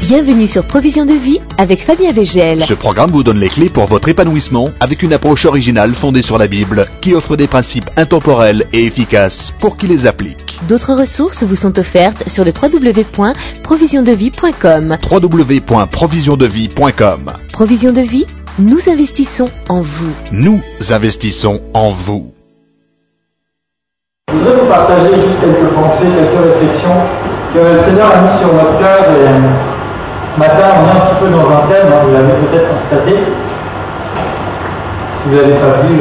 Bienvenue sur Provision de vie avec Fabien Végel. Ce programme vous donne les clés pour votre épanouissement avec une approche originale fondée sur la Bible qui offre des principes intemporels et efficaces pour qui les applique. D'autres ressources vous sont offertes sur le www.provisiondevie.com. www.provisiondevie.com. Provision de vie, nous investissons en vous. Nous investissons en vous. Je voudrais vous partager juste quelques pensées, quelques réflexions que le Seigneur a mis sur notre cœur. Et ce matin, on est un petit peu dans un thème, vous l'avez peut-être constaté. Si vous n'avez pas vu,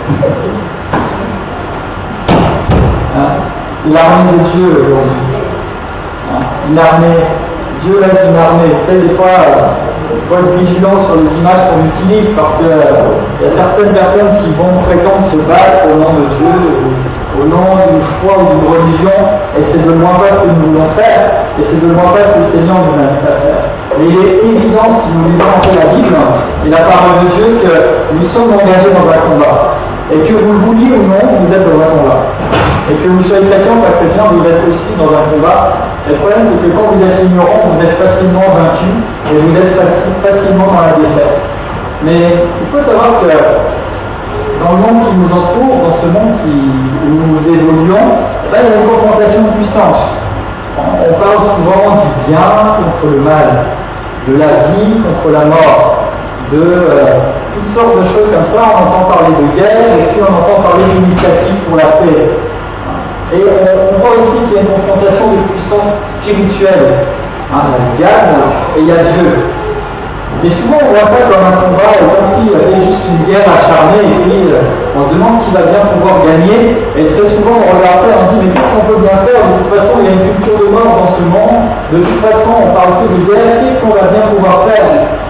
l'armée de Dieu aujourd'hui. Une armée, Dieu laisse une armée. Vous savez, des fois, il faut être vigilant sur les images qu'on utilise parce qu'il y a certaines personnes qui vont prétendre se battre au nom de Dieu, au nom d'une foi ou d'une religion, et c'est de loin pas ce que nous voulons faire, et c'est de loin pas ce que le Seigneur nous invite à faire. Mais il est évident, si nous lisons un peu la Bible et la parole de Dieu, que nous sommes engagés dans un combat. Et que vous le vouliez ou non, vous êtes dans un combat. Et que vous soyez chrétien ou pas chrétien, vous êtes aussi dans un combat. Et le problème, c'est que quand vous êtes ignorant, vous êtes facilement vaincu, et vous êtes facilement dans la défaite. Mais il faut savoir que dans le monde qui nous entoure, dans ce monde où nous évoluons, il y a une confrontation de puissance. On parle souvent du bien contre le mal, de la vie contre la mort, de toutes sortes de choses comme ça. On entend parler de guerre et puis on entend parler d'initiatives pour la paix. Et on voit aussi qu'il y a une confrontation de puissance spirituelle. Il y a le diable et il y a Dieu. Mais souvent on voit ça comme un combat, comme s'il y avait juste une guerre acharnée et puis on se demande qui va bien pouvoir gagner. Et très souvent on regarde ça et on dit mais qu'est-ce qu'on peut bien faire? De toute façon il y a une culture de mort dans ce monde. De toute façon on parle que de guerre, qu'est-ce qu'on va bien pouvoir faire?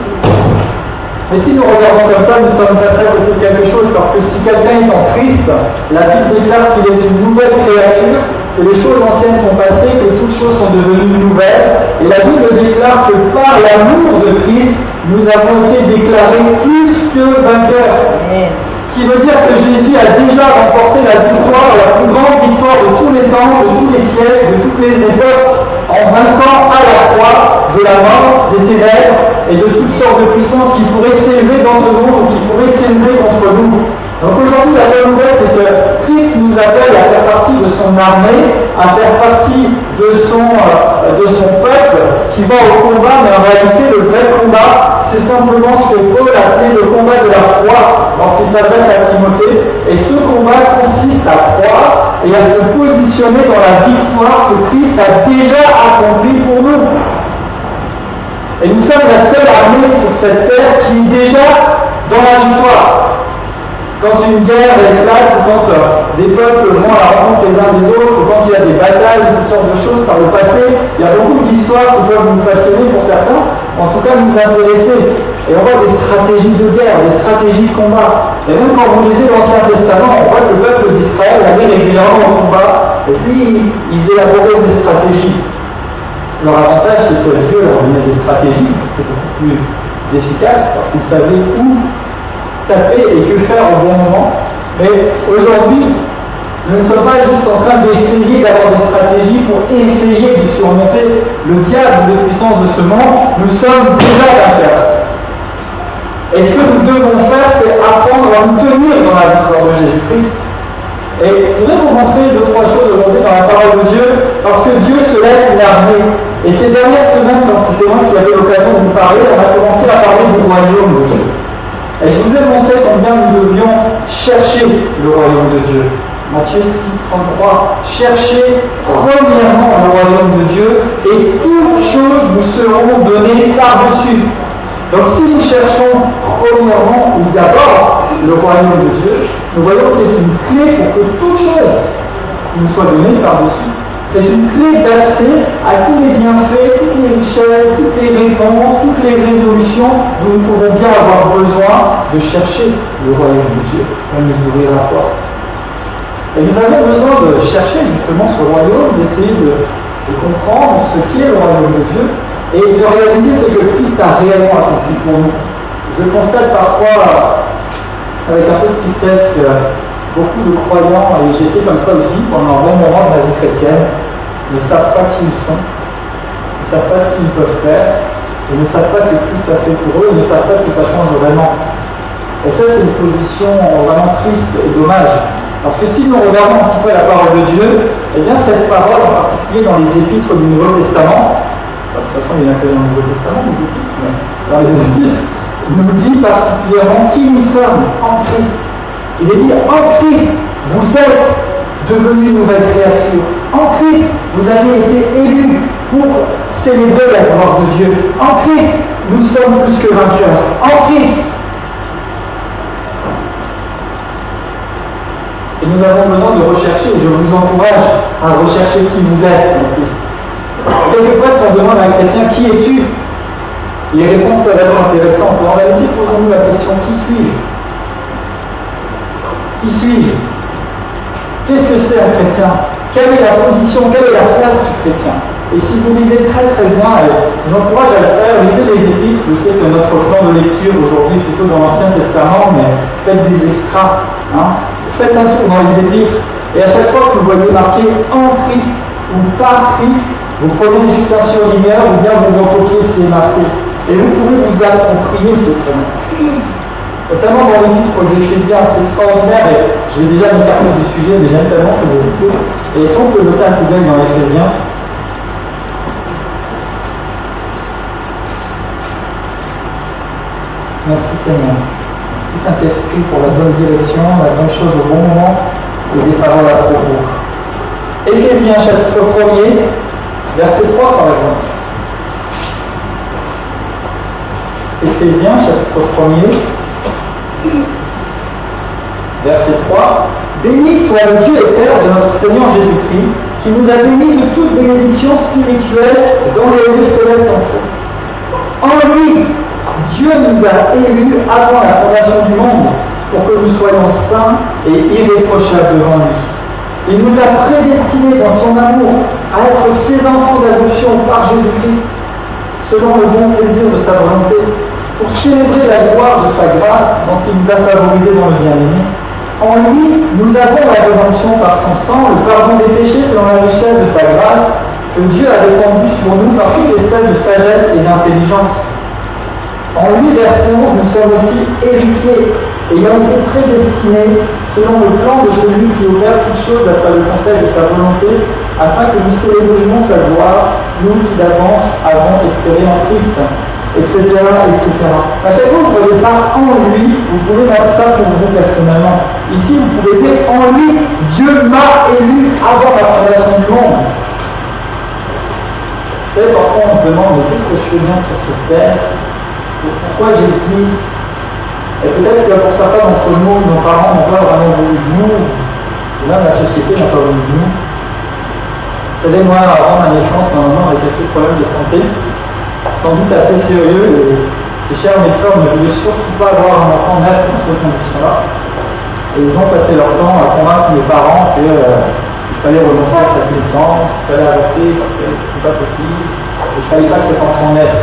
Mais si nous regardons comme ça, nous sommes passés à côté de quelque chose, parce que si quelqu'un est en Christ, la Bible déclare qu'il est une nouvelle créature, que les choses anciennes sont passées, que toutes choses sont devenues nouvelles, et la Bible déclare que par l'amour de Christ, nous avons été déclarés plus que vainqueurs. Ce qui veut dire que Jésus a déjà remporté la victoire, la plus grande victoire de tous les temps, de tous les siècles, de toutes les époques, en vainquant à la fois de la mort, des ténèbres et de toutes sortes de puissances qui pourraient s'élever dans ce monde ou qui pourraient s'élever contre nous. Donc aujourd'hui, la bonne nouvelle, c'est que Christ nous appelle à faire partie de son armée, à faire partie de son peuple qui va au combat, mais en réalité, le vrai combat, c'est simplement ce que Paul a appelé le combat de la foi lorsqu'il s'adresse à Timothée. Et ce combat consiste à croire et à se positionner dans la victoire que Christ a déjà accomplie pour nous. Et nous sommes la seule armée sur cette terre qui est déjà dans la victoire. Quand une guerre éclate, ou quand des peuples vont à la rencontre les uns des autres, ou quand il y a des batailles, toutes sortes de choses par le passé, il y a beaucoup d'histoires qui peuvent nous passionner pour certains, en tout cas nous intéresser. Et on voit des stratégies de guerre, des stratégies de combat. Et même quand vous lisez l'Ancien Testament, on voit que le peuple d'Israël allait régulièrement au combat, et puis ils élaboraient des stratégies. Leur avantage, c'est que Dieu leur donnait des stratégies, c'était beaucoup plus efficace, parce qu'ils savaient où taper et que faire au bon moment. Mais aujourd'hui, nous ne sommes pas juste en train d'essayer d'avoir des stratégies pour essayer de surmonter le diable de puissance de ce monde. Nous sommes déjà vainqueurs. Et ce que nous devons faire, c'est apprendre à nous tenir dans la victoire de Jésus-Christ. Et je voudrais vous montrer deux, trois choses aujourd'hui dans la parole de Dieu, parce que Dieu se laisse une armée. Et ces dernières semaines, quand c'était moi qui avais l'occasion de vous parler, on a commencé à parler du royaume de Dieu. Et je vous ai montré combien nous devions chercher le royaume de Dieu. Matthieu 6, 33. Cherchez premièrement le royaume de Dieu et toutes choses vous seront données par-dessus. Donc si nous cherchons premièrement ou d'abord le royaume de Dieu, nous voyons que c'est une clé pour que toute chose nous soit donnée par-dessus. C'est une clé d'accès à tous les bienfaits, toutes les richesses, toutes les réponses, toutes les résolutions dont nous pouvons bien avoir besoin de chercher le royaume de Dieu pour nous ouvrir la porte. Et nous avons besoin de chercher justement ce royaume, d'essayer de comprendre ce qu'est le royaume de Dieu et de réaliser ce que Christ a réellement accompli pour nous. Je constate parfois, avec un peu de tristesse, que beaucoup de croyants, et j'étais comme ça aussi pendant un bon moment de la vie chrétienne, ne savent pas qui ils sont, ne savent pas ce qu'ils peuvent faire, Ils ne savent pas ce que Christ a fait pour eux, ils ne savent pas ce que ça change vraiment. Et ça, c'est une position vraiment triste et dommage. Parce que si nous regardons un petit peu la parole de Dieu, eh bien cette parole, en particulier dans les épîtres du Nouveau Testament, de toute façon il n'y en a que dans le Nouveau Testament, les épîtres, mais dans les épîtres, nous dit particulièrement qui nous sommes en Christ. Il est dit en Christ, vous êtes devenus une nouvelle créature. En Christ, vous avez été élus pour célébrer la gloire de Dieu. En Christ, nous sommes plus que vainqueurs. En Christ. Et nous avons besoin de rechercher, je vous encourage à rechercher qui vous êtes en Christ. Quelquefois, si on demande à un chrétien qui es-tu, les réponses peuvent être intéressantes. Mais en réalité, posons-nous la question qui suis-je? Qui suis-je? Qu'est-ce que c'est un chrétien? Quelle est la position, quelle est la place du chrétien? Et si vous lisez très très bien, je vous encourage à le faire, lisez les épîtres. Je sais que notre plan de lecture aujourd'hui est plutôt dans l'Ancien Testament, mais faites des extras. Faites un tour dans les épîtres. Et à chaque fois que vous voyez marqué en Christ ou par Christ, vous prenez juste un surligneur ou bien vous recopiez ce qui est marqué. Et vous pouvez vous approprier ce promesse. Notamment dans l'épître aux Éphésiens, c'est extraordinaire, et je vais déjà m'écarter du sujet, mais j'aime tellement ce verset. Et si on peut jeter un coup d'œil dans l'Éphésiens, merci Seigneur. Merci Saint-Esprit pour la bonne direction, la bonne chose au bon moment et des paroles à propos. Éphésiens chapitre 1er, verset 3 par exemple. Éphésiens chapitre 1er, verset 3. Béni soit le Dieu et Père de notre Seigneur Jésus-Christ, qui nous a bénis de toute bénédiction spirituelle dans les lieux célestes en Christ. En lui, Dieu nous a élus avant la fondation du monde pour que nous soyons saints et irréprochables devant lui. Il nous a prédestinés dans son amour à être ses enfants d'adoption par Jésus-Christ, selon le bon plaisir de sa volonté, pour célébrer la gloire de sa grâce dont il nous a favorisés dans le bien-aimé. En lui, nous avons la rédemption par son sang, le pardon des péchés selon la richesse de sa grâce, que Dieu a répandu sur nous par toutes les espèces de sagesse et d'intelligence. En lui, verset 11, nous sommes aussi héritiers, ayant été prédestinés selon le plan de celui qui opère toutes choses après le conseil de sa volonté, afin que nous célébrions sa gloire, nous qui d'avance avons espéré en Christ, etc., etc. À chaque fois que vous voyez ça en lui, vous pouvez mettre ça pour vous personnellement. Ici, vous pouvez dire en lui, Dieu m'a élu avant la fondation du monde. Vous savez, parfois on se demande, mais qu'est-ce que je fais bien sur cette terre? Pourquoi j'existe? Et peut-être que pour certains d'entre nous, nos parents n'ont pas vraiment voulu de nous, ou même la société n'a pas voulu de nous. Vous savez, moi, avant ma naissance, ma maman avait quelques problèmes de santé, sans doute assez sérieux, et ces chers médecins ne voulaient surtout pas avoir un enfant naître dans ces conditions-là. Et ils ont passé leur temps à convaincre mes parents qu'il fallait renoncer à cette naissance, qu'il fallait arrêter parce que c'était pas possible, et qu'il ne fallait pas que cet enfant naisse.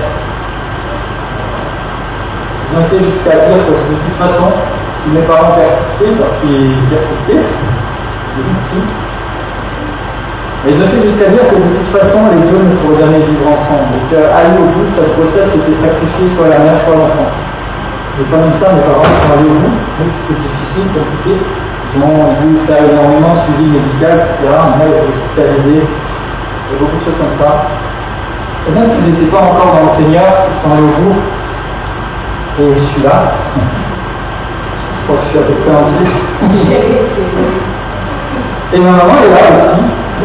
Ils ont été jusqu'à dire que de toute façon, si mes parents persistaient, parce qu'ils persistaient, les victimes, mais ils ont été jusqu'à dire que de toute façon, les deux ne pourraient jamais vivre ensemble, et qu'aller au bout de cette grossesse, c'était sacrifier soit la mère, soit l'enfant. Et quand même ça, mes parents sont allés au bout, même si c'était difficile, compliqué, ils ont dû faire énormément de suivi médical, etc. Ma mère était hospitalisée, et beaucoup de choses comme ça. Et même s'ils n'étaient pas encore dans le Seigneur, ils sont allés au bout. Et je suis là. Je crois que je suis à peu près entier. Et ma maman est là aussi.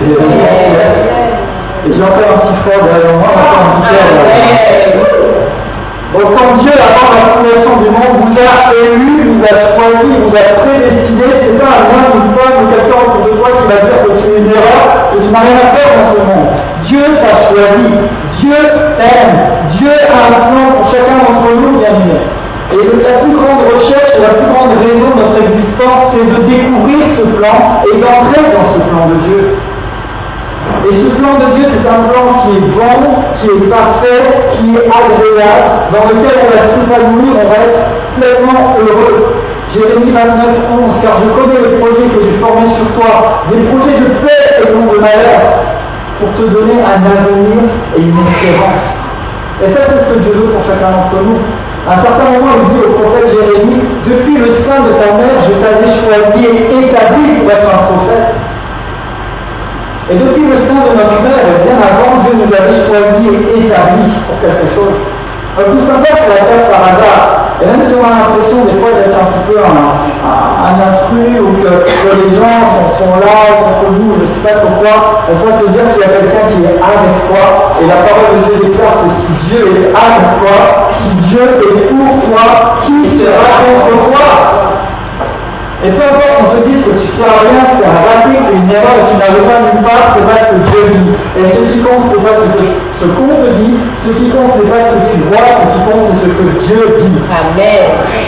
Et j'ai encore un petit frère derrière moi, encore un petit frère. Donc quand Dieu, avant la fondation du monde, vous a élu, vous a choisi, vous a prédestiné, c'est pas un homme, une femme ou quelqu'un autour de toi qui va dire que tu es une erreur, que tu n'as rien à faire dans ce monde. Dieu t'a choisi. Dieu t'aime. Dieu a un plan pour chacun d'entre nous, bien aimé. Et la plus grande recherche et la plus grande raison de notre existence, c'est de découvrir ce plan et d'entrer dans ce plan de Dieu. Et ce plan de Dieu, c'est un plan qui est bon, qui est parfait, qui est agréable, dans lequel on va s'épanouir, on va être pleinement heureux. Jérémie 29:11, car je connais les projets que j'ai formés sur toi, des projets de paix et non de malheur, pour te donner un avenir et une espérance. Et ça, c'est ce que Dieu veut pour chacun d'entre nous. À un certain moment, il dit au prophète Jérémie, depuis le sein de ta mère, je t'avais choisi et établi pour être un prophète. Et depuis le sein de notre mère, bien avant, Dieu nous avait choisi et établi pour quelque chose. Tout simplement sur la terre par hasard. Et même si on a l'impression des fois d'être un petit peu un intrus ou que les gens sont là contre nous, je ne sais pas pourquoi, on doit te dire qu'il y a quelqu'un qui est avec toi. Et la parole de Dieu déclare que si Dieu est avec toi, si Dieu est pour toi, qui sera contre toi? Et peu importe qu'on te dise que tu ne sers à rien, que c'est un raté, que c'est une erreur, que tu n'arrives pas nulle part, c'est pas ce que Dieu dit. Et ce qui compte, c'est pas ce qu'on te dit, ce qui compte, c'est pas ce que tu vois, ce qui compte, c'est ce que Dieu dit. Amen.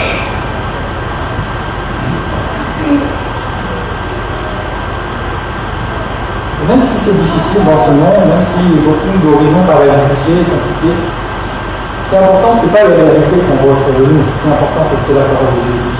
Et même si c'est difficile dans ce monde, même si beaucoup d'horizons paraissent difficiles, compliqués, ce qui est important, c'est pas la réalité qu'on voit autour de nous. Ce qui est important, c'est ce que la parole de Dieu dit.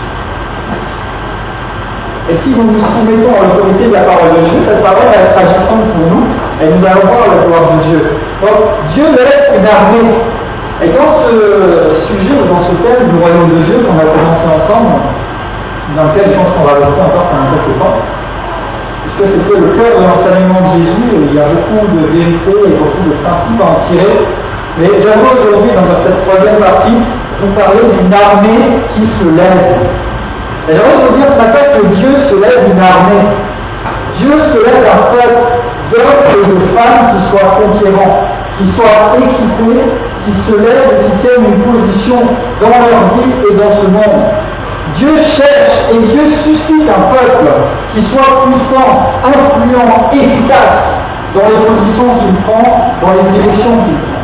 Et si nous nous soumettons à l'autorité de la parole de Dieu, cette parole va être agissante pour nous et nous allons voir la gloire de Dieu. Donc, Dieu lève une armée. Et dans ce sujet ou dans ce thème du royaume de Dieu qu'on a commencé ensemble, dans lequel je pense qu'on va rester encore pendant quelques temps, puisque c'était le cœur de l'enseignement de Jésus, et il y a beaucoup de vérités et beaucoup de principes à en tirer. Mais j'aimerais aujourd'hui, dans cette troisième partie, vous parler d'une armée qui se lève. Et j'aimerais vous dire ce matin que Dieu se lève une armée. Dieu se lève un peuple d'hommes et de femmes qui soient conquérants, qui soient équipés, qui se lèvent et qui tiennent une position dans leur vie et dans ce monde. Dieu cherche et Dieu suscite un peuple qui soit puissant, influent, efficace dans les positions qu'il prend, dans les directions qu'il prend.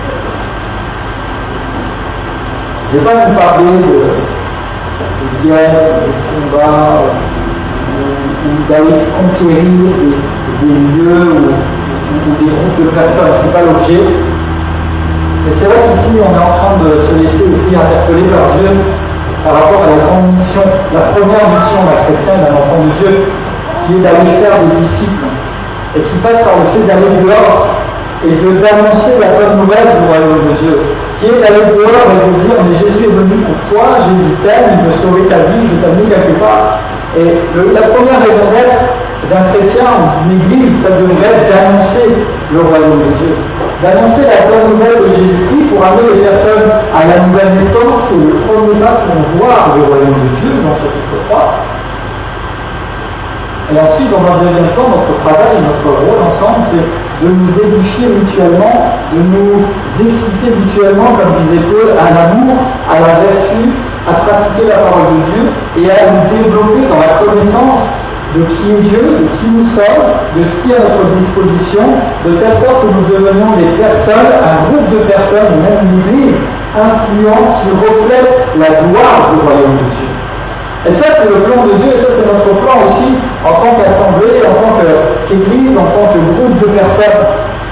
Je ne vais pas vous parler de guerre, de combat, ou d'aller conquérir des lieux ou des groupes de personnes, ce n'est pas l'objet. Et c'est vrai qu'ici on est en train de se laisser aussi interpeller par Dieu par rapport à la grande mission, la première mission d'un chrétien, d'un enfant de Dieu, qui est d'aller faire des disciples, et qui passe par le fait d'aller dehors et d'annoncer la bonne nouvelle du royaume de Dieu, qui est d'aller dehors et de dire mais Jésus est venu pour toi, Jésus t'aime, il veut sauver ta vie, je t'ai mis quelque part. Et la première raison d'être d'un chrétien ou d'une église, ça devrait être d'annoncer le royaume de Dieu, d'annoncer la bonne nouvelle de Jésus-Christ pour amener les personnes à la nouvelle naissance, c'est le premier pas pour voir le royaume de Dieu dans ce chapitre 3. Et ensuite, dans un deuxième temps, notre travail et notre rôle ensemble, c'est de nous édifier mutuellement, de nous exciter mutuellement, comme disait Paul, à l'amour, à la vertu, à pratiquer la parole de Dieu et à nous développer dans la connaissance de qui est Dieu, de qui nous sommes, de ce qui est à notre disposition, de telle sorte que nous devenions des personnes, un groupe de personnes, même une église, influente qui reflète la gloire du royaume de Dieu. Et ça, c'est le plan de Dieu, et ça, c'est notre plan aussi, en tant qu'assemblée, en tant qu'église, en tant que groupe de personnes.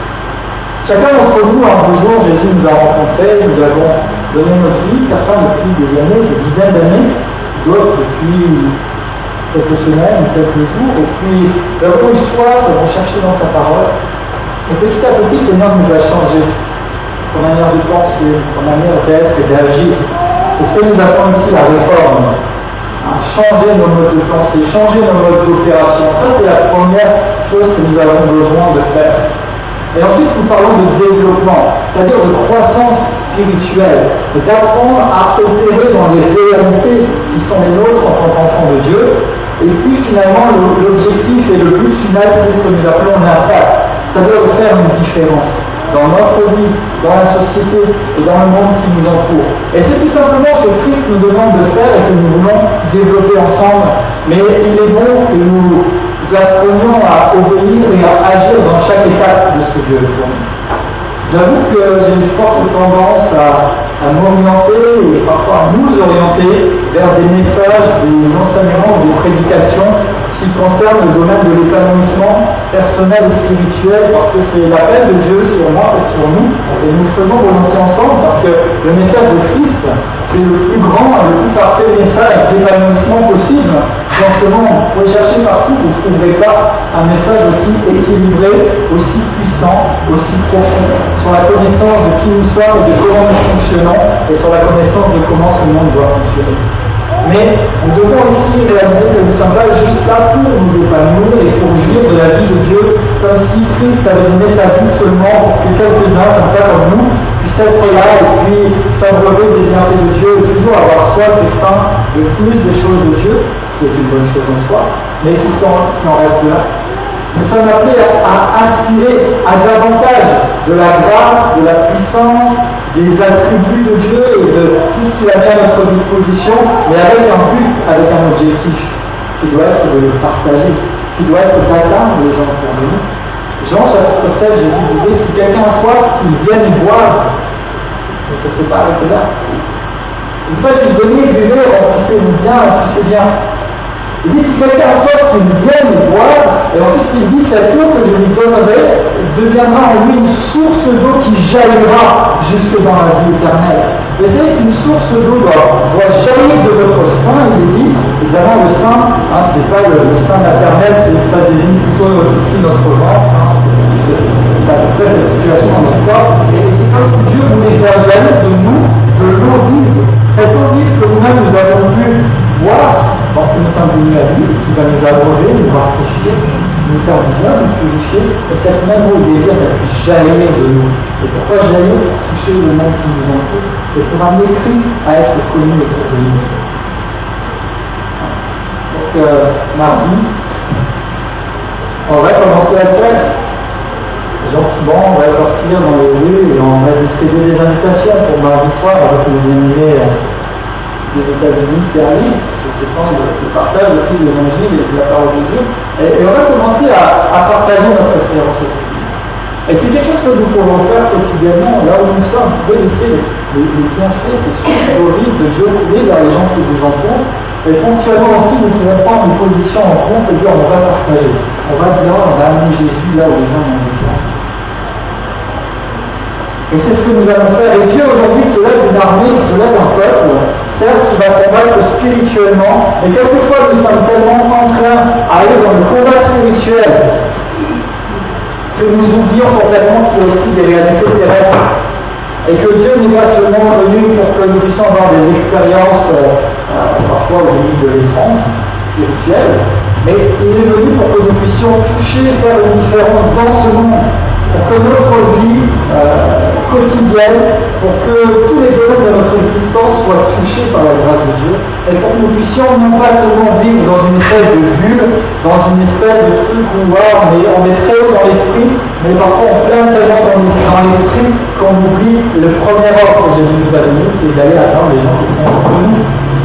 Chacun d'entre nous, un beau jour, Jésus nous a rencontrés, nous avons donné notre vie, certains depuis des années, des dizaines d'années, d'autres depuis quelques semaines, quelques jours, et puis nous avons eu soif, nous avons cherché dans sa parole, et petit à petit, le Seigneur nous a changé, son manière de penser, son manière d'être et d'agir. C'est ce que nous appelons ici la réforme. Changer nos modes de pensée, changer nos modes d'opération. Ça, c'est la première chose que nous avons besoin de faire. Et ensuite, nous parlons de développement, c'est-à-dire de croissance spirituelle, d'apprendre à opérer dans les réalités qui sont les nôtres en tant qu'enfants de Dieu. Et puis, finalement, l'objectif et le but final, c'est ce que nous appelons l'impact, c'est-à-dire de faire une différence dans notre vie, dans la société et dans le monde qui nous entoure. Et c'est tout simplement ce que Christ nous demande de faire et que nous voulons développer ensemble. Mais il est bon que nous apprenions à obéir et à agir dans chaque étape de ce que Dieu veut pour nous. J'avoue que j'ai une forte tendance à m'orienter et parfois à nous orienter vers des messages, des enseignements ou des prédications qui concernent le domaine de l'épanouissement personnel et spirituel, parce que c'est l'appel de Dieu sur moi et sur nous, et nous le faisons volontiers ensemble, parce que le message de Christ, c'est le plus grand et le plus parfait message d'épanouissement possible dans ce monde. Vous pouvez chercher partout, vous ne trouverez pas un message aussi équilibré, aussi puissant puissant, aussi profond, sur la connaissance de qui nous sommes et de comment nous fonctionnons, et sur la connaissance de comment ce monde doit fonctionner. Mais nous devons aussi réaliser que nous ne sommes pas juste là pour nous épanouir et pour jouir de la vie de Dieu, comme si Christ avait donné sa vie seulement pour que quelques-uns, comme ça comme nous, puissent être là et puis s'abreuver des bienfaits de Dieu et toujours avoir soif et faim de plus des choses de Dieu, ce qui est une bonne chose en soi, mais qui en restent là. Nous sommes appelés à aspirer à davantage de la grâce, de la puissance, des attributs de Dieu et de tout ce qu'il a mis à notre disposition, mais avec un but, avec un objectif, qui doit être de le partager, qui doit être d'atteindre les gens pour nous. Jean chapitre 7, Jésus disait, si quelqu'un a soif, qu'il vienne boire. Mais ça ne s'est pas arrêté là. Il faut juste donner du lait, remplissez-vous bien, remplissez bien. Il dit, si quelqu'un a soif, qu'il vienne boire, et ensuite il dit, cette eau que je lui donnerai deviendra en lui une source d'eau qui jaillira jusque dans la vie éternelle. Et c'est une source d'eau doit jaillir de votre sein, il est dit, évidemment le sein, ce n'est pas le sein maternel, ça désigne plutôt ici notre ventre, c'est à peu près cette situation dans notre corps, et c'est comme si Dieu voulait faire jaillir de nous de l'eau vive, cette eau vive que nous-mêmes nous avons pu boire, parce que nous sommes venus à lui, qui va nous abreuver, nous rafraîchir, nous faire du bien, nous purifier, et cette même eau désir va plus jaillir de nous. Et pourquoi jaillir? Pour toucher le monde qui nous entoure, et pour amener Christ à être connu autour de nous. Donc, mardi, on va commencer à le faire. Gentiment, on va sortir dans les rues et on va distribuer des invitations pour mardi soir avec les bien-aimés des États-Unis qui arrivent, ce temps de partage aussi de l'évangile et de la parole de Dieu. Et on va commencer à partager notre espérance. Et c'est quelque chose que nous pouvons faire quotidiennement, là où nous sommes. Vous pouvez laisser les bienfaits, ces sources d'origine de Dieu couler vers les gens qui vous entourent. Et ponctuellement aussi, nous pouvons prendre une position en compte et dire on va partager. On va dire on va amener Jésus là où les gens ont besoin. Et c'est ce que nous allons faire. Et Dieu aujourd'hui se lève une armée, se lève un peuple, certes qui va combattre spirituellement, mais quelquefois nous sommes tellement enclins à aller dans le combat spirituel que nous oublions complètement qu'il y a aussi des réalités terrestres. Et que Dieu n'est pas seulement venu pour que nous puissions avoir des expériences, parfois au limite de l'étrange, spirituelles, mais il est venu pour que nous puissions toucher, faire une différence dans ce monde. Pour que notre vie quotidienne, pour que tous les domaines de notre existence soient touchés par la grâce de Dieu, et pour que nous puissions non pas seulement vivre dans une espèce de bulle, dans une espèce de truc où on est très haut dans l'esprit, mais parfois on plein tellement dans l'esprit qu'on oublie le premier ordre que Jésus nous a donné, qui est d'aller attendre les gens qui sont entre nous.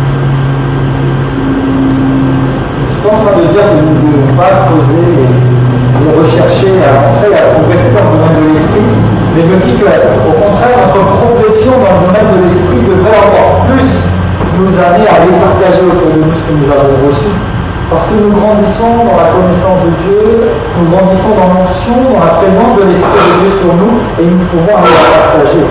Je suis pas en train de dire que nous ne devons pas creuser et rechercher à entrer à progresser dans le domaine de l'esprit, mais je dis qu'au contraire, notre progression dans le domaine de l'esprit devrait encore plus nous amener à aller partager autour de nous ce que nous avons reçu. Parce que nous grandissons dans la connaissance de Dieu, nous grandissons dans l'onction, dans la présence de l'Esprit de Dieu sur nous, et nous pouvons aller la partager.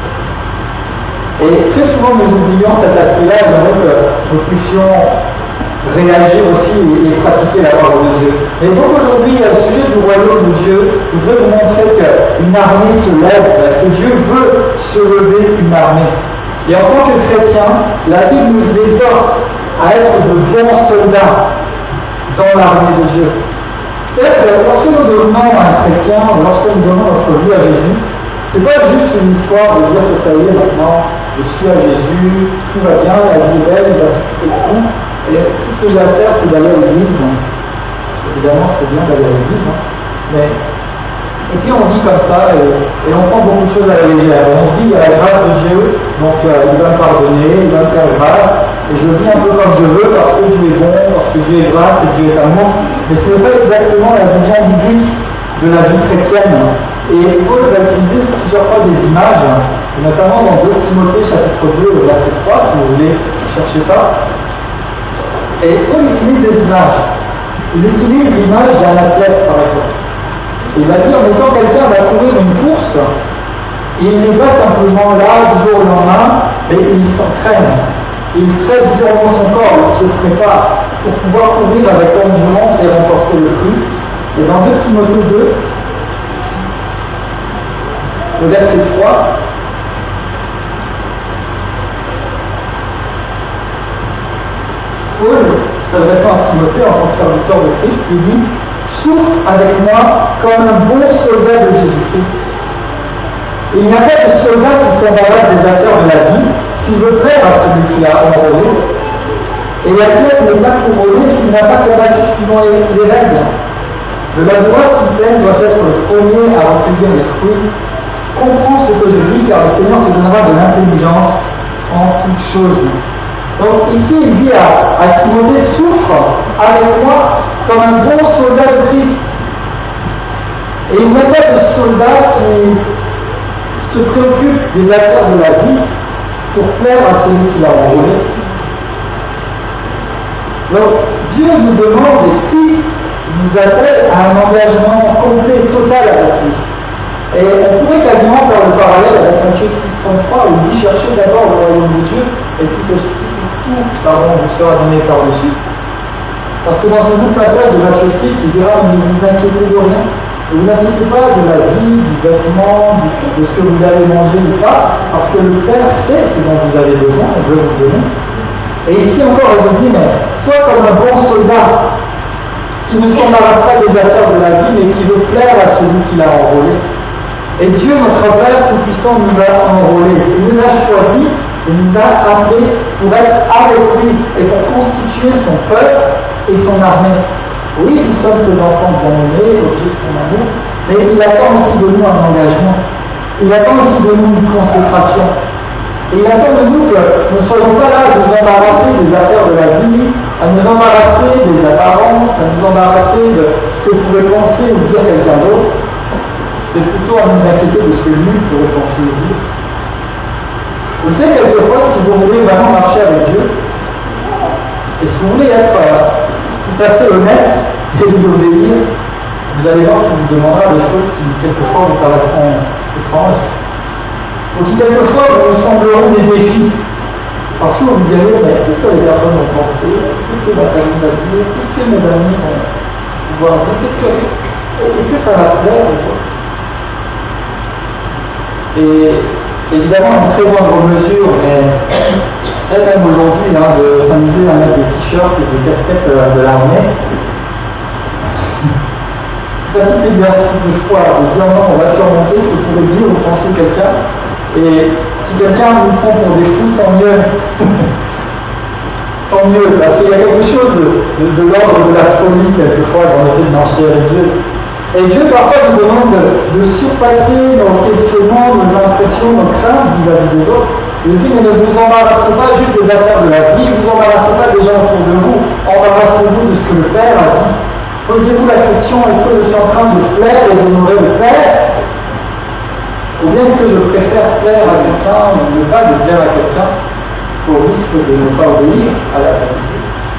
Et très souvent nous oublions cet aspect-là, j'aimerais que nous puissions réagir aussi et pratiquer la parole de Dieu. Et donc aujourd'hui, au sujet du royaume de Dieu, je voudrais vous montrer qu'une armée se lève, que Dieu veut se lever une armée. Et en tant que chrétien, la Bible nous exhorte à être de bons soldats dans l'armée de Dieu. C'est-à-dire que lorsque nous devenons un chrétien, lorsque nous donnons notre vie à Jésus, c'est pas juste une histoire de dire que ça y est, maintenant, je suis à Jésus, tout va bien, la vie est belle, il va s'occuper de tout. Et tout ce que j'ai à faire, c'est d'aller à l'église. Évidemment, c'est bien d'aller à l'église. Et puis on dit comme ça, et on prend beaucoup de choses à la légère. On se dit, il y a la grâce de Dieu, donc il va me pardonner, il va me faire grâce, et je vis un peu comme je veux, parce que Dieu est bon, parce que Dieu est grâce, et Dieu est amour. Mais ce n'est pas exactement la vision biblique de la vie chrétienne. Et Paul va utiliser plusieurs fois des images, notamment dans 2 Timothée chapitre 2, verset 3, si vous voulez chercher ça. Et Paul utilise des images. Il utilise l'image d'un athlète, par exemple. Il va dire, mais quand quelqu'un va courir une course, il n'est pas simplement là du jour au lendemain, mais il s'entraîne. Il traite durement son corps, il se prépare pour pouvoir courir avec endurance et remporter le prix. Et dans 2 Timothée 2, le verset 3. Paul, s'adressant à Timothée en tant que serviteur de Christ, il dit « Souffre avec moi comme un bon soldat de Jésus-Christ. » Il n'y a pas de soldat qui s'embarrasse des affaires de la vie s'il veut plaire à celui qui l'a enrôlé. Et l'athlète n'est pas couronné s'il n'a pas combattu suivant les règles. De la droite qui pleine doit être le premier à recueillir les fruits. Comprends ce que je dis, car le Seigneur te donnera de l'intelligence en toutes choses. Donc ici, il dit à Timothée, souffre avec moi comme un bon soldat de Christ. Et il n'y a pas de soldat qui se préoccupe des affaires de la vie pour plaire à celui qui l'a enrôlé. Donc Dieu nous demande et qui nous appelle à un engagement complet et total avec lui. Et on pourrait quasiment faire le parallèle avec Matthieu 6,33 où il dit cherchez d'abord le royaume de Dieu et tout vous sera donné par-dessus. Parce que dans un autre passage de Matthieu 6, il dira ne vous inquiétez de rien. Ne vous inquiétez pas de la vie, du vêtement, de ce que vous allez manger ou pas, parce que le Père sait ce dont vous avez besoin et veut vous donner. Et ici encore, il vous dit, mais sois comme un bon soldat qui ne s'embarrasse pas des affaires de la vie, mais qui veut plaire à celui qui l'a enrôlé. Et Dieu, notre Père Tout-Puissant, nous a enrôlés. Il nous a choisis, il nous a appelés pour être avec lui et pour constituer son peuple et son armée. Oui, nous sommes ses enfants bien-aimés, l'objet de son amour, mais il attend aussi de nous un engagement. Il attend aussi de nous une consécration. Et il attend de nous que nous ne soyons pas là à nous embarrasser des affaires de la vie, à nous embarrasser des apparences, à nous embarrasser de ce que pourrait penser ou dire quelqu'un d'autre, mais plutôt à nous inquiéter de ce que lui pourrait penser ou dire. Vous savez, quelquefois, si vous voulez vraiment marcher avec Dieu, et si vous voulez être tout à fait honnête et lui obéir, vous allez voir qu'il vous demandera des choses qui, quelquefois, vous paraîtront étranges. Ou qui, quelquefois, vous sembleront des défis. Parce que vous vous direz, mais qu'est-ce que les personnes vont penser? Qu'est-ce que ma famille va dire? Qu'est-ce que mes amis vont pouvoir dire? Est-ce que ça va plaire aux autres? Et évidemment, une très moindre mesure, mais même aujourd'hui, de s'amuser à mettre des t-shirts et des casquettes de l'armée. C'est un petit exercice de foi, de dire non, on va surmonter ce que pourrait dire ou penser quelqu'un. Et si quelqu'un nous prend pour des fous, tant mieux. Tant mieux, parce qu'il y a quelque chose de l'ordre de la folie, quelquefois, dans le fait de marcher avec Dieu. Et Dieu parfois nous demande de surpasser nos questionnements, nos impressions, nos craintes vis-à-vis des autres. Il dit, mais ne vous embarrassez pas juste des affaires de la vie, ne vous embarrassez pas des gens autour de vous, embarrassez-vous de ce que le Père a dit. Posez-vous la question, est-ce que je suis en train de plaire et d'honorer le Père? Ou bien est-ce que je préfère plaire à quelqu'un ou ne pas de plaire à quelqu'un au risque de ne pas obéir à la vérité?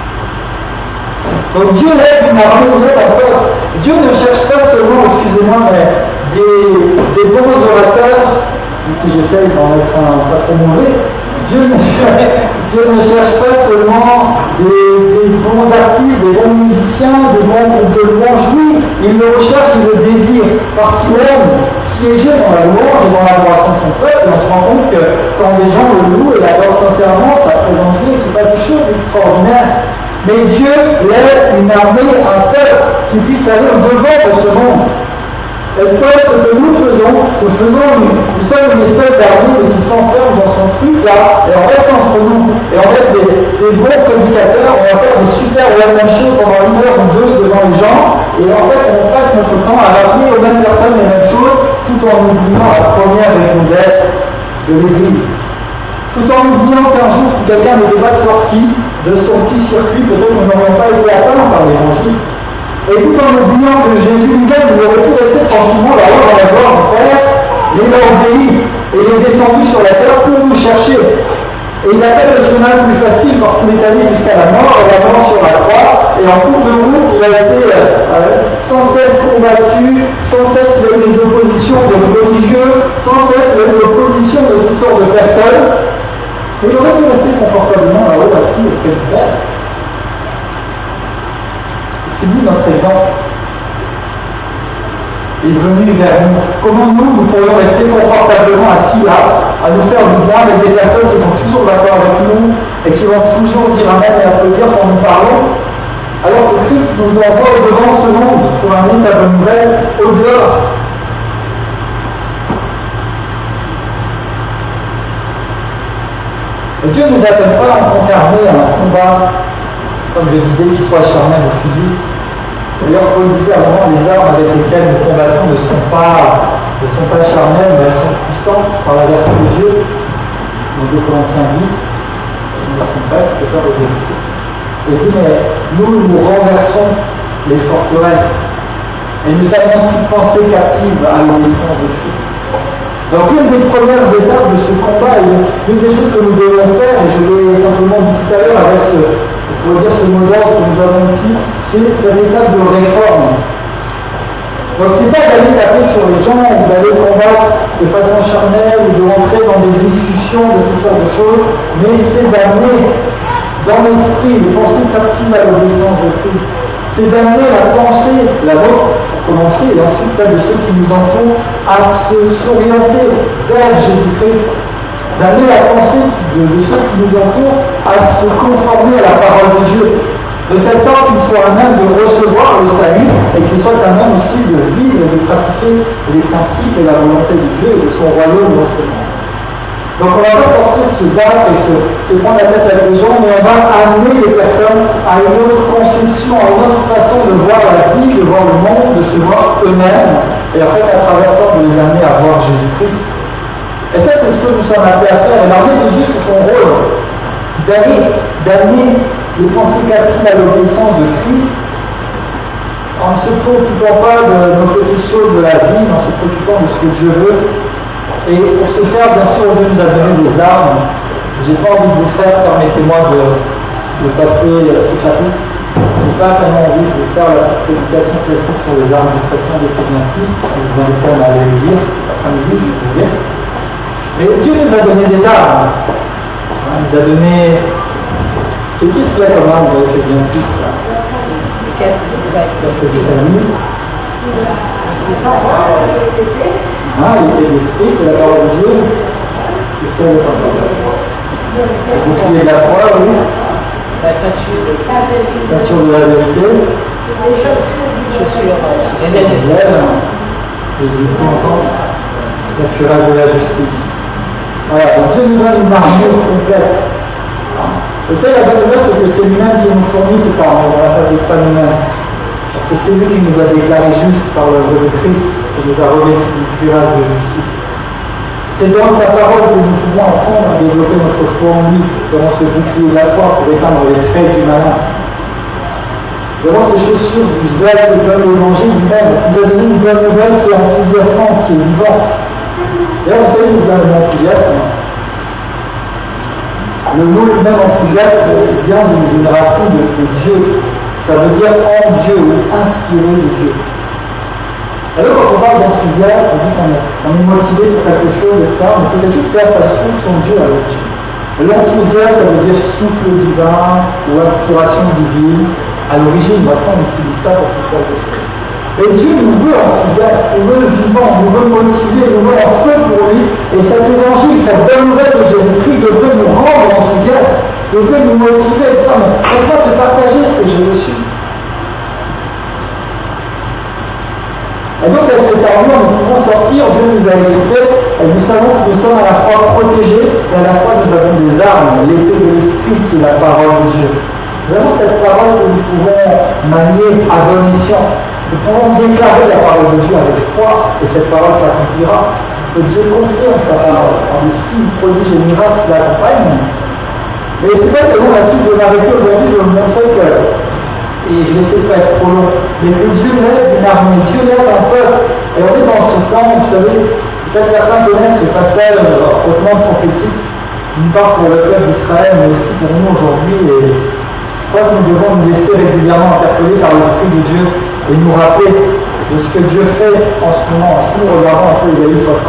Donc Dieu lève une armée, encore. Dieu ne cherche pas seulement, excusez-moi, mais des bons orateurs, si j'essaye d'en être un pas trop mauvais, Dieu ne cherche pas seulement des bons artistes, des bons musiciens, des bons groupes de louange. Oui, il le recherche, il le désire, parce qu'il aime siéger dans la louange et dans l'adoration de son peuple, et on se rend compte que quand des gens le louent et l'adorent sincèrement, ça présente Dieu, c'est pas des choses extraordinaires. Mais Dieu lève une armée, un peuple qui puisse aller au-devant de ce monde. Et toi, ce que nous sommes une espèce d'armée qui s'enferme dans son truc là, et on reste entre nous, et on reste des bons prédicateurs, on va faire des super one-man shows pendant 1 heure ou 2 devant les gens, et en fait on passe notre temps à rappeler aux mêmes personnes les mêmes choses, tout en oubliant la première raison d'être de l'Église. Tout en oubliant qu'un jour, si quelqu'un n'était pas sorti de son petit circuit, peut-être qu'on n'aurait pas été atteint par l'Évangile. Et tout en oubliant que Jésus lui-même, il aurait pu rester tranquillement là-haut dans la gloire du Père, mais il a obéi et il est descendu sur la terre pour nous chercher. Et il a fait le chemin le plus facile parce qu'il est allé jusqu'à la mort, et la mort sur la croix, et en cours de route, il a été sans cesse combattu, sans cesse les oppositions de religieux, sans cesse les oppositions de toutes sortes de personnes. Et il aurait pu rester confortablement là-haut, assis auprès du Père. C'est lui notre exemple. Il est venu vers nous. Comment nous pourrions rester confortablement là, à nous faire du bien avec des personnes qui sont toujours d'accord avec nous et qui vont toujours dire amen et applaudir quand nous parlons, alors que Christ nous envoie devant ce monde pour amener sa bonne nouvelle au-dehors. Et Dieu ne nous appelle pas à incarner un combat, comme je disais, qui soit charnel ou physique. D'ailleurs, Paul disait à un moment, les armes avec lesquelles nous combattons ne sont pas charnelles, mais elles sont puissantes par la vertu de Dieu. Dans 2 Corinthiens 10, si je ne me trompe pas, c'est pas vérifier. Et dit, mais nous renversons les forteresses et nous avons toute pensée captive à l'obéissance de Christ. Donc une des premières étapes de ce combat, et une des choses que nous devons faire, et je l'ai simplement dit tout à l'heure avec ce mot d'ordre que nous avons ici, c'est cette étape de réforme. Donc c'est pas d'aller taper sur les gens ou d'aller combattre de façon charnelle ou de rentrer dans des discussions de toutes sortes de choses, mais c'est d'amener dans l'esprit les pensées captives à l'obéissance de Christ. C'est d'amener la pensée, la vôtre, pour commencer, et ensuite celle de ceux qui nous entourent, à s'orienter vers Jésus-Christ. D'amener la pensée de ceux qui nous entourent à se conformer à la parole de Dieu. De telle sorte qu'ils soient à même de recevoir le salut et qu'ils soient à même aussi de vivre et de pratiquer les principes et la volonté de Dieu et de son royaume dans ce monde. Donc on va pas sortir de ce date et se prendre la tête avec les gens, mais on va amener les personnes à une autre conception, à une autre façon de voir la vie, de voir le monde, de se voir eux-mêmes, et en fait à travers ça de les amener à voir Jésus-Christ. Et ça c'est ce que nous sommes appelés à faire. Et l'armée de Dieu c'est son rôle d'amener les pensées captives à l'obéissance de Christ en ne se préoccupant pas de nos petites choses de la vie, mais en se préoccupant de ce que Dieu veut. Et pour ce faire, bien sûr, Dieu nous a donné des armes. J'ai pas envie de vous faire, permettez-moi de passer ce chapitre. J'ai pas tellement envie de vous faire la prédication classique sur les armes du chrétien d'Éphésiens 6. Je vous invite à aller le lire cet après-midi, je vais vous dire. Mais Dieu nous a donné des armes. Il nous a donné. Et qu'est-ce qu'il y a comme arme dans Éphésiens 6 là? Qu'est-ce que c'est famille? L'épée d'esprit, c'est la parole de Dieu. Qu'est-ce qu'il y a de parole? Le bouclier de la foi, oui. La ceinture de la vérité. Les chaussures. Les époux encore. La cuirasse de la justice. Voilà, donc Dieu nous donne une armure complète. Et ça, la bonne nouvelle, c'est que c'est lui-même qui nous fournit cette armure, on ne la fabrique pas nous-mêmes. Parce que c'est lui qui nous a déclaré juste par l'œuvre de Christ, qui nous a revêtu d'une cuirasse de justice. C'est dans sa parole que nous pouvons apprendre à développer notre foi en lui, devant ce bouclier de la foi pour éteindre les traits du malin. Devant ces chaussures du zèle que donne l'évangile lui-même, qui nous a donné une bonne nouvelle qui est enthousiasmante, qui est vivante. D'ailleurs, vous savez, nous donne l'enthousiasme. Le mot lui-même enthousiasme vient d'une racine de Dieu. Ça veut dire en Dieu, inspiré de Dieu. Alors quand on parle d'enthousiasme, on dit qu'on est motivé pour quelque chose, etc. Mais c'est quelque chose qui a sa source en Dieu avec Dieu. L'enthousiasme, ça veut dire souffle divin ou inspiration divine. À l'origine, maintenant on utilise ça pour toutes sortes de choses. Et Dieu nous veut enthousiaste, nous veut vivant, nous veut motiver, nous veut en feu pour lui. Et cet évangile, cette bonne nouvelle de Jésus-Christ devrait nous rendre enthousiastes, devrait nous motiver, comme ça de partager ce que j'ai reçu. Et donc avec cette armure, nous pouvons sortir, Dieu nous a équipés, et nous savons que nous sommes à la fois protégés, et à la fois nous avons des armes, l'épée de l'esprit qui est la parole de Dieu. Nous avons cette parole que nous pouvons manier à bon escient. Nous pouvons déclarer la parole de Dieu avec foi, et cette parole s'accomplira. Parce que Dieu confirme sa parole par des signes, prodiges et miracles qui l'accompagnent. Mais c'est vrai que bon, là-dessus, je vais m'arrêter aujourd'hui, je vais vous montrer que, et je vais essayer de ne pas être trop long, mais que Dieu lève une armée, Dieu lève un peuple. Et on est dans ce temps, vous savez, certains connaissent ce passage hautement prophétique, d'une part pour le peuple d'Israël, mais aussi pour nous aujourd'hui. Et je crois que nous devons nous laisser régulièrement interpeller par l'Esprit de Dieu et nous rappeler de ce que Dieu fait en ce moment. Si nous regardons un peu Ésaïe 60,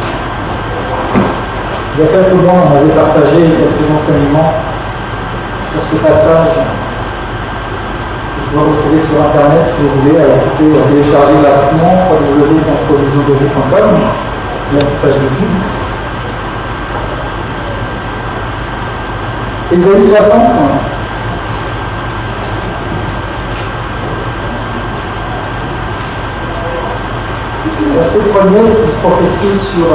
il y a quelques mois, on avait partagé quelques enseignements sur ce passage. Je dois retrouver sur internet si vous voulez, à écouter, à télécharger gratuitement www.vision2v.com, la petite page de Bible. Ésaïe 60. Verset premier qui prophétie sur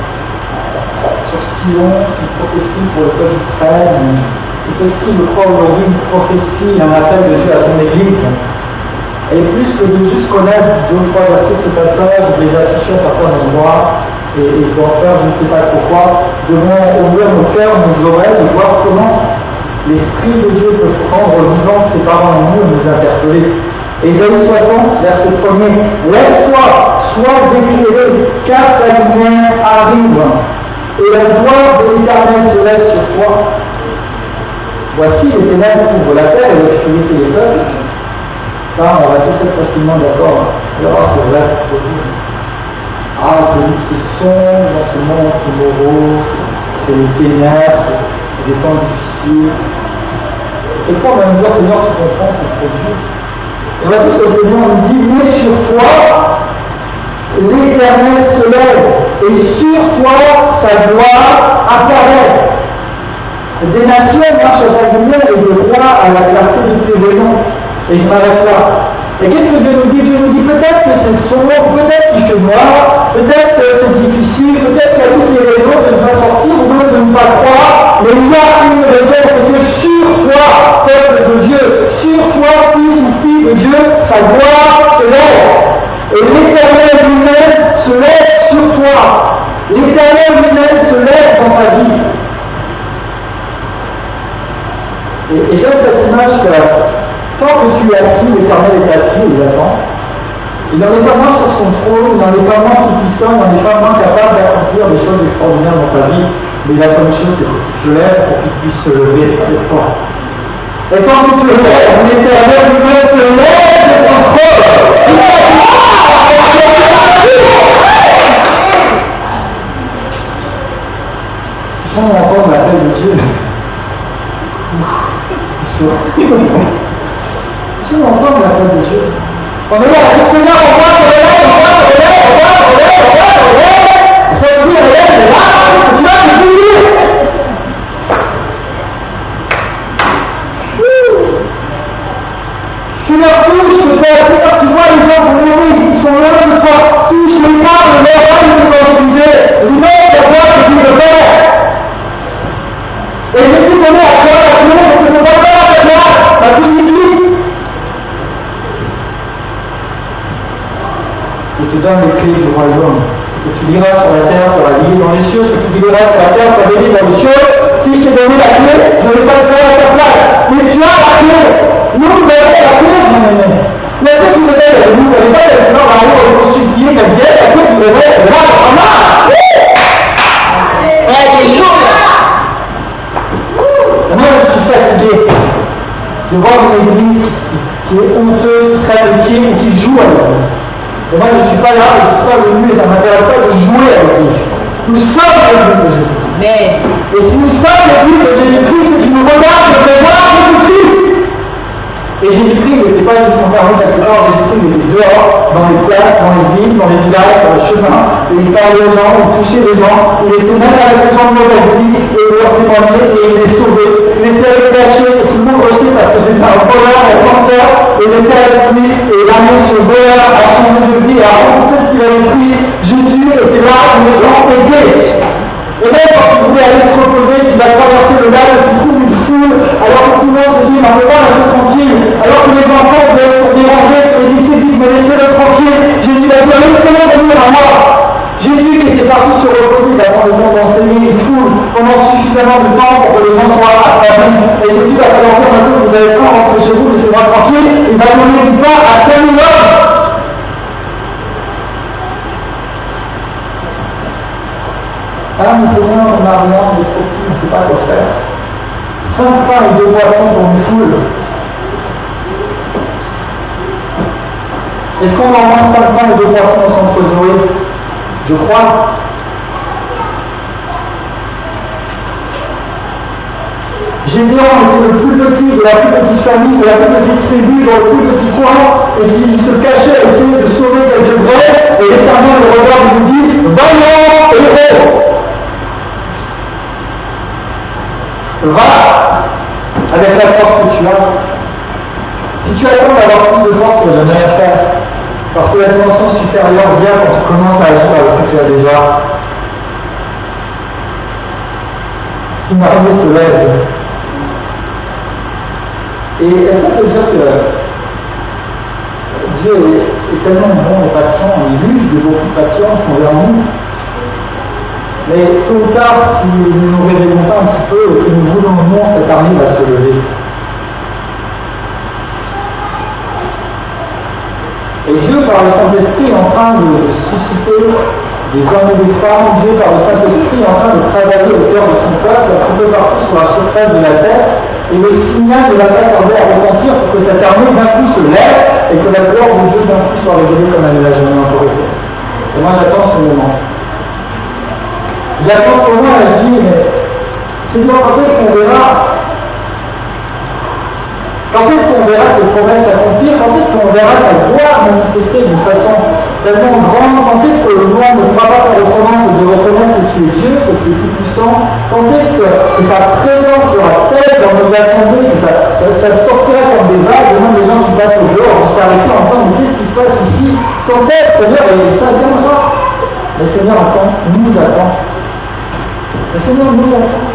Sion, qui prophétie pour le peuple d'Israël. C'est aussi, je crois, aujourd'hui une prophétie, un appel de Dieu à son Église. Et plus que de juste connaître 2 ou 3 versets ce passage, de les afficher à certains endroits, et d'en faire je ne sais pas pourquoi, devons ouvrir nos cœurs, nos oreilles, et voir comment l'Esprit de Dieu peut rendre vivant ses paroles en nous et nous interpeller. Ésaïe 60, verset 1er. Lève-toi, sois éclairé, car ta lumière arrive, et la gloire de l'Éternel se lève sur toi. Voici les ténèbres couvrent la terre et l'obscurité les peuples. Ça, on va tous être facilement d'accord. Alors, c'est vrai, c'est trop dur. Ah, c'est sombre dans ce monde, c'est morose, c'est les ténèbres, c'est des temps difficiles. Et quand on va nous dire, Seigneur, tu comprends, c'est trop dur. Et voici ce que le Seigneur nous dit, mais sur toi, l'Éternel se lève, et sur toi, sa gloire apparaît. Des nations marchent à ta lumière et des rois à la clarté de tes rayons. Et je m'arrête là. Et qu'est-ce que Dieu nous dit? Dieu nous dit peut-être que c'est sombre, peut-être qu'il fait noir, peut-être que c'est difficile, peut-être qu'il y a toutes les raisons de ne pas sortir ou même de ne pas croire, mais il y a une raison, c'est que sur toi, peuple de Dieu, sur toi, fils ou fille de Dieu, sa gloire se lève. Et l'Éternel lui-même se lève sur toi. L'Éternel lui-même se lève dans ta vie. Et j'aime cette image que tant que tu es assis, l'Éternel est assis, il attend. Il n'en est pas moins sur son trône, il n'en est pas moins tout puissant, il n'en est pas moins capable d'accomplir des choses extraordinaires dans ta vie. Mais il attend une chose, c'est que tu te lèves pour qu'il puisse se lever avec toi. Et quand tu te lèves, l'Éternel lui-même se lève de son trône. Si on entend l'appel de Dieu, si on entend l'appel de Dieu, on est là, Seigneur, on va, ça veut dire, tu vas te bouger. Tu leur touches, tu vois les gens sont nourris, ils sont là de toi, touche les mains de leur âme, comme je disais, vous n'êtes pas voir ce qu'il veut faire. Et je suis donné à toi, parce que je ne vois pas la place, à tout de suite. Je te donne les clés du royaume. Que tu liras sur la terre, sera lié dans les cieux. Ce que tu liras sur la terre, sera lié dans les cieux. Si je t'ai donné la clé, je ne vais pas le faire à ta place. Mais tu as la clé. Nous, vous avez la clé, mon aimé. La clé que vous avez, vous n'avez pas la clé, on va vous supplier qu'elle vienne. La clé que vous avez, elle va en main. Alléluia. Moi, je suis fatigué de voir une église qui est honteuse, très petite, ou qui joue à l'église. Et moi, je ne suis pas là, je ne suis pas venu, et ça ne m'intéresse pas de jouer à l'église. Nous sommes l'église de Jésus-Christ. Et si nous sommes l'église de Jésus-Christ, c'est qu'il nous regarde de voir Jésus-Christ. Et Jésus-Christ n'était pas juste enfermé quelque part, Jésus-Christ était dehors, dans les places, dans les villes, dans les villages, dans les chemins, et il parlait aux gens, il touchait les gens, il était même avec les gens de mauvaise vie, et il leur témoignait, et il les sauvait. Il était caché, et tout le monde rejetait parce que c'était un voleur, un menteur, et il était avec lui, et il a mis ce voleur à changer de vie, et à rembourser ce qu'il avait pris. Jésus était là, et les gens aidaient. Et même quand tu voulais aller se reposer, tu vas traverser le lac, tu trouves une foule, alors que tout le monde se dit, mais on ne peut pas rester tranquille, alors que les enfants veulent pour déranger, que les disciples disent, mais laissez-le tranquille. Jésus va dire, laissez-le venir à moi. Jésus qui était parti se reposer d'avant le monde d'enseigner une foule pendant suffisamment de temps pour que les gens soient affamés. Et Jésus va falloir dire, maintenant vous avez pas rentré chez vous, laissez-moi tranquille, il va donner du pain à 5000 hommes. Ah, mais Seigneur, on n'a rien, on est trop petit, on ne sait pas quoi faire. 5 pains et 2 poissons pour une foule. Est-ce qu'on en mange 5 pains et 2 poissons au centre Zoé? Je crois. Gédéon était le plus petit de la plus petite famille, de la plus petite tribu, dans le plus petit coin, et il se cachait à essayer de sauver quelques vrais, et l'Éternel le regarde et lui dit, vaillant héros! Va, de ne rien faire. Parce que la dimension supérieure vient quand tu commences à agir avec ce que tu as déjà. Une armée se lève. Et est-ce qu'on peut dire que Dieu est tellement bon et patient, il use de beaucoup de patience envers nous. Mais tôt ou tard, si nous ne nous réveillons pas un petit peu et que nous voulons ou non, cette armée va se lever. Et Dieu, par le Saint-Esprit, est en train de susciter des hommes et des femmes. Dieu, par le Saint-Esprit, est en train de travailler au cœur de son peuple, un peu partout sur la surface de la terre. Et le signal ne va pas tarder à retentir pour que cette armée d'un coup se lève et que la gloire de Dieu d'un coup soit révélée comme elle ne l'a jamais encore été. Et moi, j'attends ce moment. J'attends ce moment et je dis, mais Seigneur, quand est-ce qu'on verra? Quand est-ce qu'on verra tes promesses s'accomplir? Quand est-ce qu'on verra ta gloire manifester d'une façon tellement grande? Quand est-ce que le monde ne pourra pas faire autrement que de reconnaître que tu es Dieu, que tu es tout-puissant? Quand est-ce que ta présence sera telle dans nos assemblées que ça sortira comme des vagues, et même les gens qui passent au dehors vont s'arrêter en disant, mais qu'est-ce qui se passe ici? Quand est-ce, Seigneur, et ça viendra? Le Seigneur attend, nous attend. Le Seigneur nous attend.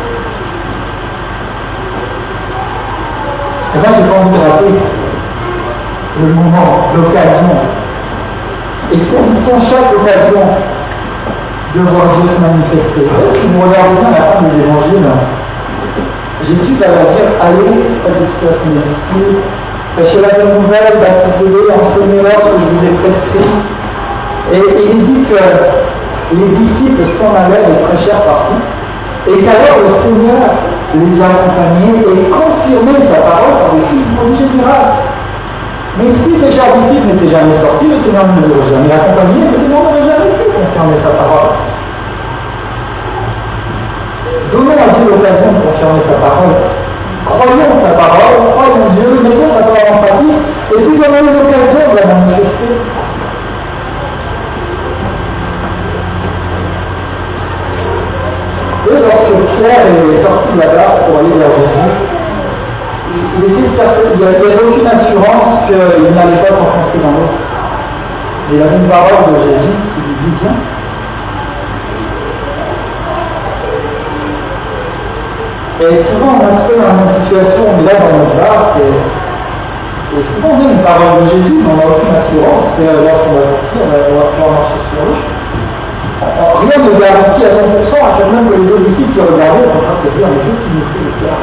Et moi, j'ai pas envie de rater le moment, l'occasion. Et saisissons chaque occasion de voir Dieu se manifester. Si vous regardez bien la fin des évangiles, Jésus va leur dire, allez, faites de toute façon mes disciples, prêchez la bonne nouvelle, baptisez-les, enseignez-leur ce que je vous ai prescrit. Et il dit que les disciples s'en allaient et prêchèrent partout. Et qu'alors le Seigneur les a accompagnés et confirmé sa parole par des signes prodigieux miracles. Mais si ces chers disciples n'étaient jamais sortis, le Seigneur ne les aurait jamais accompagnés, le Seigneur n'aurait jamais pu confirmer sa parole. Donnons à Dieu l'occasion de confirmer sa parole. Croyons sa parole, croyons Dieu, mettons sa parole en pratique, et puis donnons-lui l'occasion de la manifester. Et lorsque Pierre est sorti de la barque pour aller vers Jésus, il n'y avait aucune assurance qu'il n'allait pas s'enfoncer dans l'eau. Il y avait une parole de Jésus qui lui dit, viens. Et souvent on a trouvé dans une situation, on est là dans notre barque, et souvent on a une parole de Jésus, mais on n'a aucune assurance que lorsqu'on va sortir, on va pouvoir marcher sur l'eau. Rien ne garantit à 100%, à quel même que les autres disciples qui regardaient, on va se dire, mais qu'est-ce qu'il nous fait le Pierre?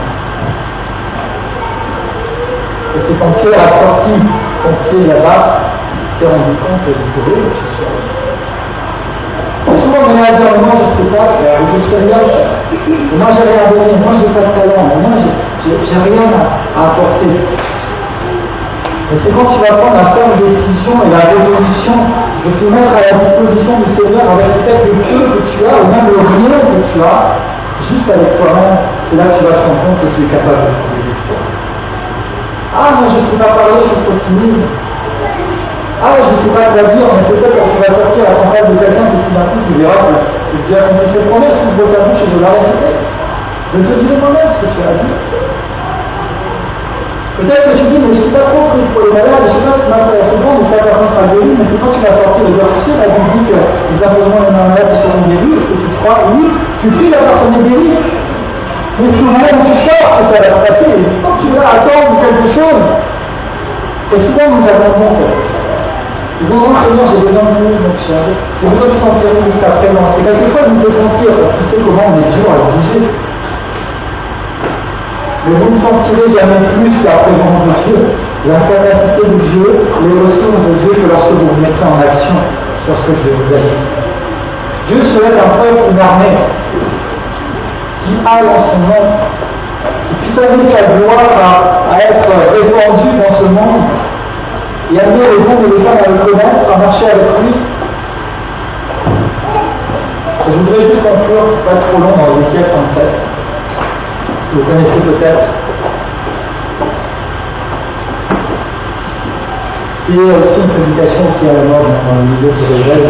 Et c'est quand Pierre a sorti son pied là-bas, il s'est rendu compte du bruit, je suis sûr. Souvent on est à dire, moi je ne sais pas faire, je sais rien faire. Moi j'ai rien donné, moi j'ai pas de talent, moi j'ai rien à apporter. Et c'est quand tu vas prendre la ferme décision et la résolution de te mettre à la disposition du Seigneur avec peut-être le peu que tu as, ou même le rien que tu as, juste avec toi-même, c'est là que tu vas te rendre compte que tu es capable de trouver des choses. Ah, mais je ne sais pas parler, je suis trop timide. Ah, je ne sais pas quoi dire, mais peut-être quand tu vas sortir à la campagne de quelqu'un que tout d'un coup tu verras que tu as accompli cette promesse, tu ouvres ta bouche et je la répéter. Je te dirai moi-même ce que tu as dit. Peut-être que tu dis, mais je ne sais pas trop pour les malades, je ne sais pas si c'est bon, mais ça va contre un guéri, mais c'est quand tu vas sortir et dire, tu sais, la Bible dit que les imposements des mains malades seront guéris, est-ce que tu crois? Oui, tu pries, la personne est guérie. Mais souvent, tu sors que ça va se passer, et quand tu vas attendre quelque chose, et souvent nous attendons quelque chose. Nous disons, non, Seigneur, j'ai besoin de plus, donc j'ai besoin de sentir jusqu'à présent. C'est quelquefois nous peut sentir, parce qu'il sait comment on est dur à bouger. Mais vous ne sentirez jamais plus la présence de Dieu, la capacité de Dieu, les ressources de Dieu que lorsque vous vous mettrez en action sur ce que je vous ai dit. Dieu souhaite un peuple, une armée, qui aille en son nom, qui puisse amener sa gloire à être répandue dans ce monde, et amener les hommes et les femmes à le connaître, à marcher avec lui. Et je voudrais juste conclure, pas trop long, dans Ézéchiel 37. Vous connaissez peut-être. C'est aussi une prédication qui est à la mode dans le milieu de l'évêque.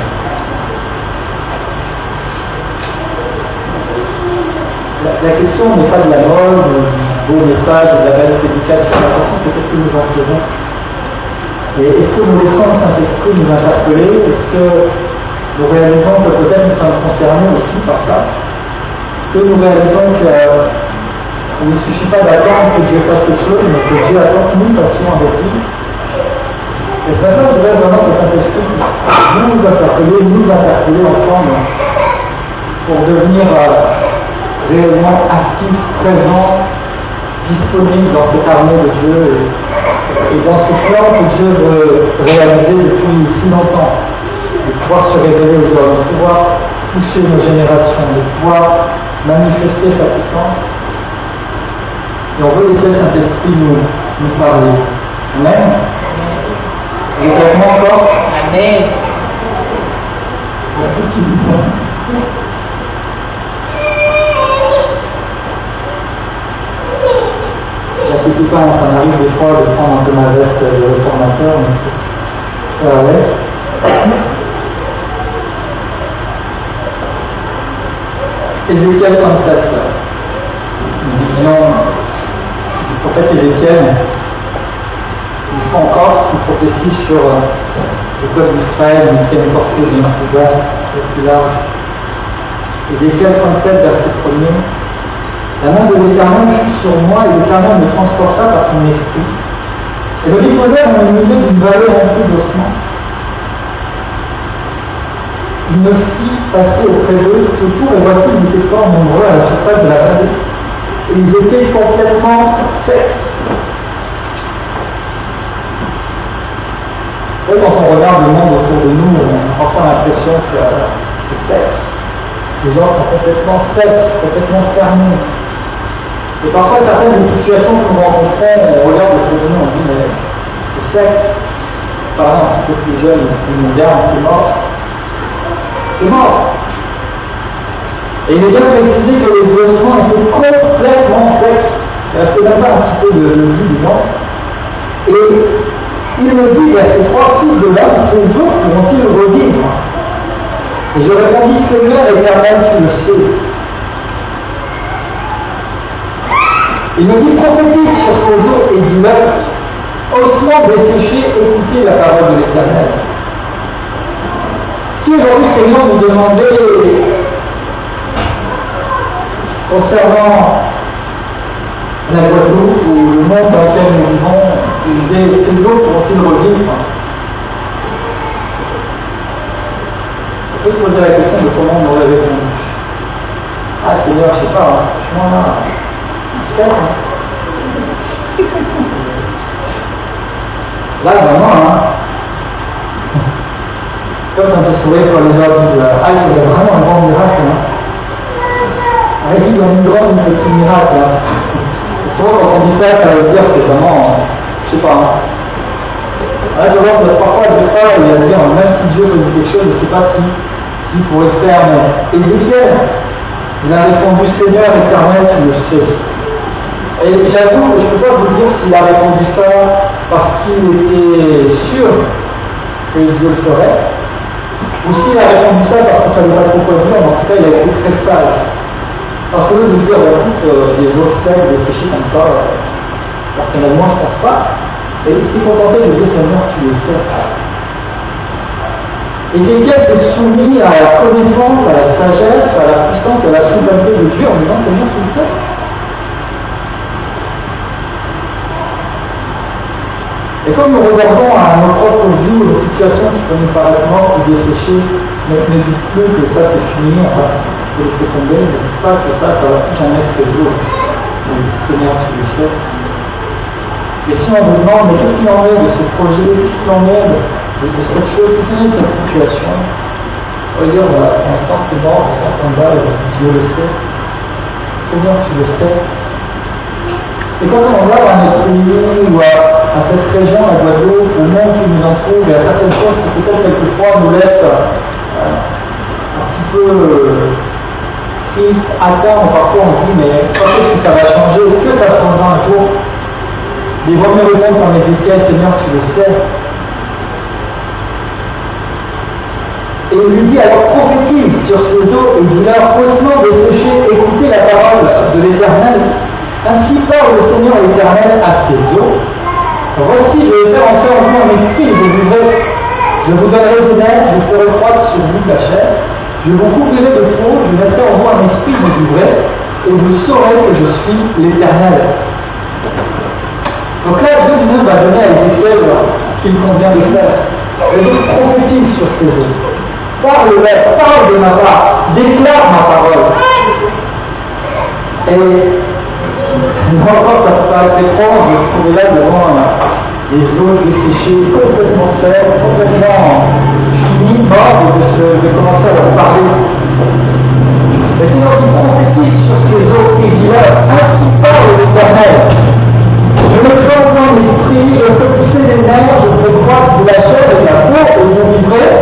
La question n'est pas de la mode, du beau message, de la belle prédication. La question, c'est qu'est-ce que nous en faisons. Et est-ce que nous laissons le Saint-Esprit nous interpeller? Est-ce que nous réalisons que peut-être nous sommes concernés aussi par ça? Est-ce que nous réalisons qu'il ne suffit pas d'attendre que Dieu fasse quelque chose, mais que Dieu attend que nous fassions avec lui? Et ce matin, je voudrais vraiment que le Saint-Esprit puisse nous interpeller ensemble pour devenir réellement actifs, présents, disponibles dans cette armée de Dieu et dans ce plan que Dieu veut réaliser depuis si longtemps, de pouvoir se révéler aux hommes, de pouvoir toucher nos générations, de pouvoir manifester sa puissance. Et on veut laisser le Saint-Esprit nous parler. Amen. Vous êtes avec moi encore? Amen. Un petit bout. N'inquiétez pas, ça m'arrive des fois de prendre un peu ma veste de réformateur, mais ça va. Ézéchiel 37, une vision du prophète Ézéchiel. Une fois encore, une prophétie sur le peuple d'Israël, mais qui a une portée bien plus vaste, plus large. Ézéchiel 37, verset 1er. La main de l'Éternel fut sur moi et l'Éternel me transporta par son esprit et me déposa dans le milieu d'une vallée remplie d'ossements. Il me fit passer auprès d'eux tout autour et voici ils étaient fort nombreux à la surface de la vallée et ils étaient complètement secs. Et quand on regarde le monde autour de nous, on a parfois l'impression que c'est sec. Les gens sont complètement secs, complètement fermés. Et parfois, certaines des situations que nous rencontrons, on regarde autour de nous, on dit, mais c'est sec. Parlant un petit peu plus jeune, plus moderne, c'est mort. C'est mort. Et il est bien précisé que les ossements étaient complètement secs. Il ne restait même pas un petit peu de vie dedans. Et il me dit, verset 3, fils de l'homme, ces eaux pourront-ils revivre? Et je répondis, Seigneur éternel, tu le sais. Il me dit, prophétise sur ces eaux et dis-leur, ossements desséchés, écoutez la parole de l'Éternel. Si aujourd'hui, Seigneur, nous demandait, concernant la Guadeloupe ou le monde dans lequel nous vivons, ces eaux pourront-ils revivre? On peut se poser la question de comment on aurait répondu. Ah Seigneur, je ne sais pas, franchement, là, vraiment, comme ça peut sourire quand les gens disent ah, il faudrait vraiment un grand miracle. Avec lui, ils ont une grande, une petite miracle. Souvent, quand on dit ça, ça veut dire que c'est vraiment, je sais pas. Alors, parfois, de ça, il va dire, même si Dieu veut dire quelque chose, je ne sais pas s'il pourrait le faire, mais Ézéchiel, il a répondu, Seigneur éternel, tu le sais. Et j'avoue, je ne peux pas vous dire s'il a répondu ça parce qu'il était sûr que Dieu le ferait, ou s'il a répondu ça parce que ça ne lui a pas trop dire, mais en tout cas, il a été très sage. Parce que de dire, écoute, des eaux secs, desséchées comme ça, personnellement, je ne pense pas. Et il s'est contenté de dire, Seigneur, tu le sais. Ézéchiel s'est soumis à la connaissance, à la sagesse, à la puissance, à la souveraineté de Dieu en disant, Seigneur, tu le sais. Et comme nous regardons à nos propres vies une situation qui peut nous paraître morte ou desséchée, ne dites plus que ça c'est fini, on va laisser tomber, ne dites pas que ça va plus jamais se résoudre. Seigneur, tu le sais. Et si on vous demande, mais qu'est-ce qu'il en est de ce projet, qu'est-ce qu'il en est de cette chose, qu'est-ce qu'il en est de cette situation, on va dire, voilà, pour l'instant c'est mort, ça s'en va, Dieu le sait. Seigneur, tu le sais. Et quand on regarde à notre pays ou à cette région, à Guadeloupe, au monde qui nous entoure, il y a certaines choses qui peut-être quelquefois nous laissent un petit peu tristes, atteints. Parfois on dit, mais quand est-ce que ça va changer? Est-ce que ça changera un jour? Il vaut mieux répondre comme Ézéchiel, Seigneur, tu le sais. Et il lui dit, alors prophétise sur ces eaux et dis-leur, ossements desséchés, écoutez la parole de l'Éternel. Ainsi parle le Seigneur l'Éternel à ces eaux. Voici, je vais faire entrer en vous un esprit, je vous donnerai des nerfs, je ferai croître sur vous de la chair, je vous couvrirai de peau, je mettrai en vous un esprit, je vous vivrai, et vous saurez que je suis l'Éternel. Donc là, Dieu lui-même va donner à Ézéchiel ce qu'il convient de faire. Et donc prophétise sur ces eaux. Parle-leur, parle de ma part, déclare ma parole. Et moi, quand ça peut paraître étrange de se trouver là devant les eaux desséchées, complètement sèches, complètement finies, mortes, de commencer à leur parler. Mais c'est donc il prophétise sur ces eaux et dit là, ainsi parle l'Éternel. Je mettrai en point l'esprit, je peux pousser les nerfs, je peux croître de la chair et de la peau, et vous vivrez.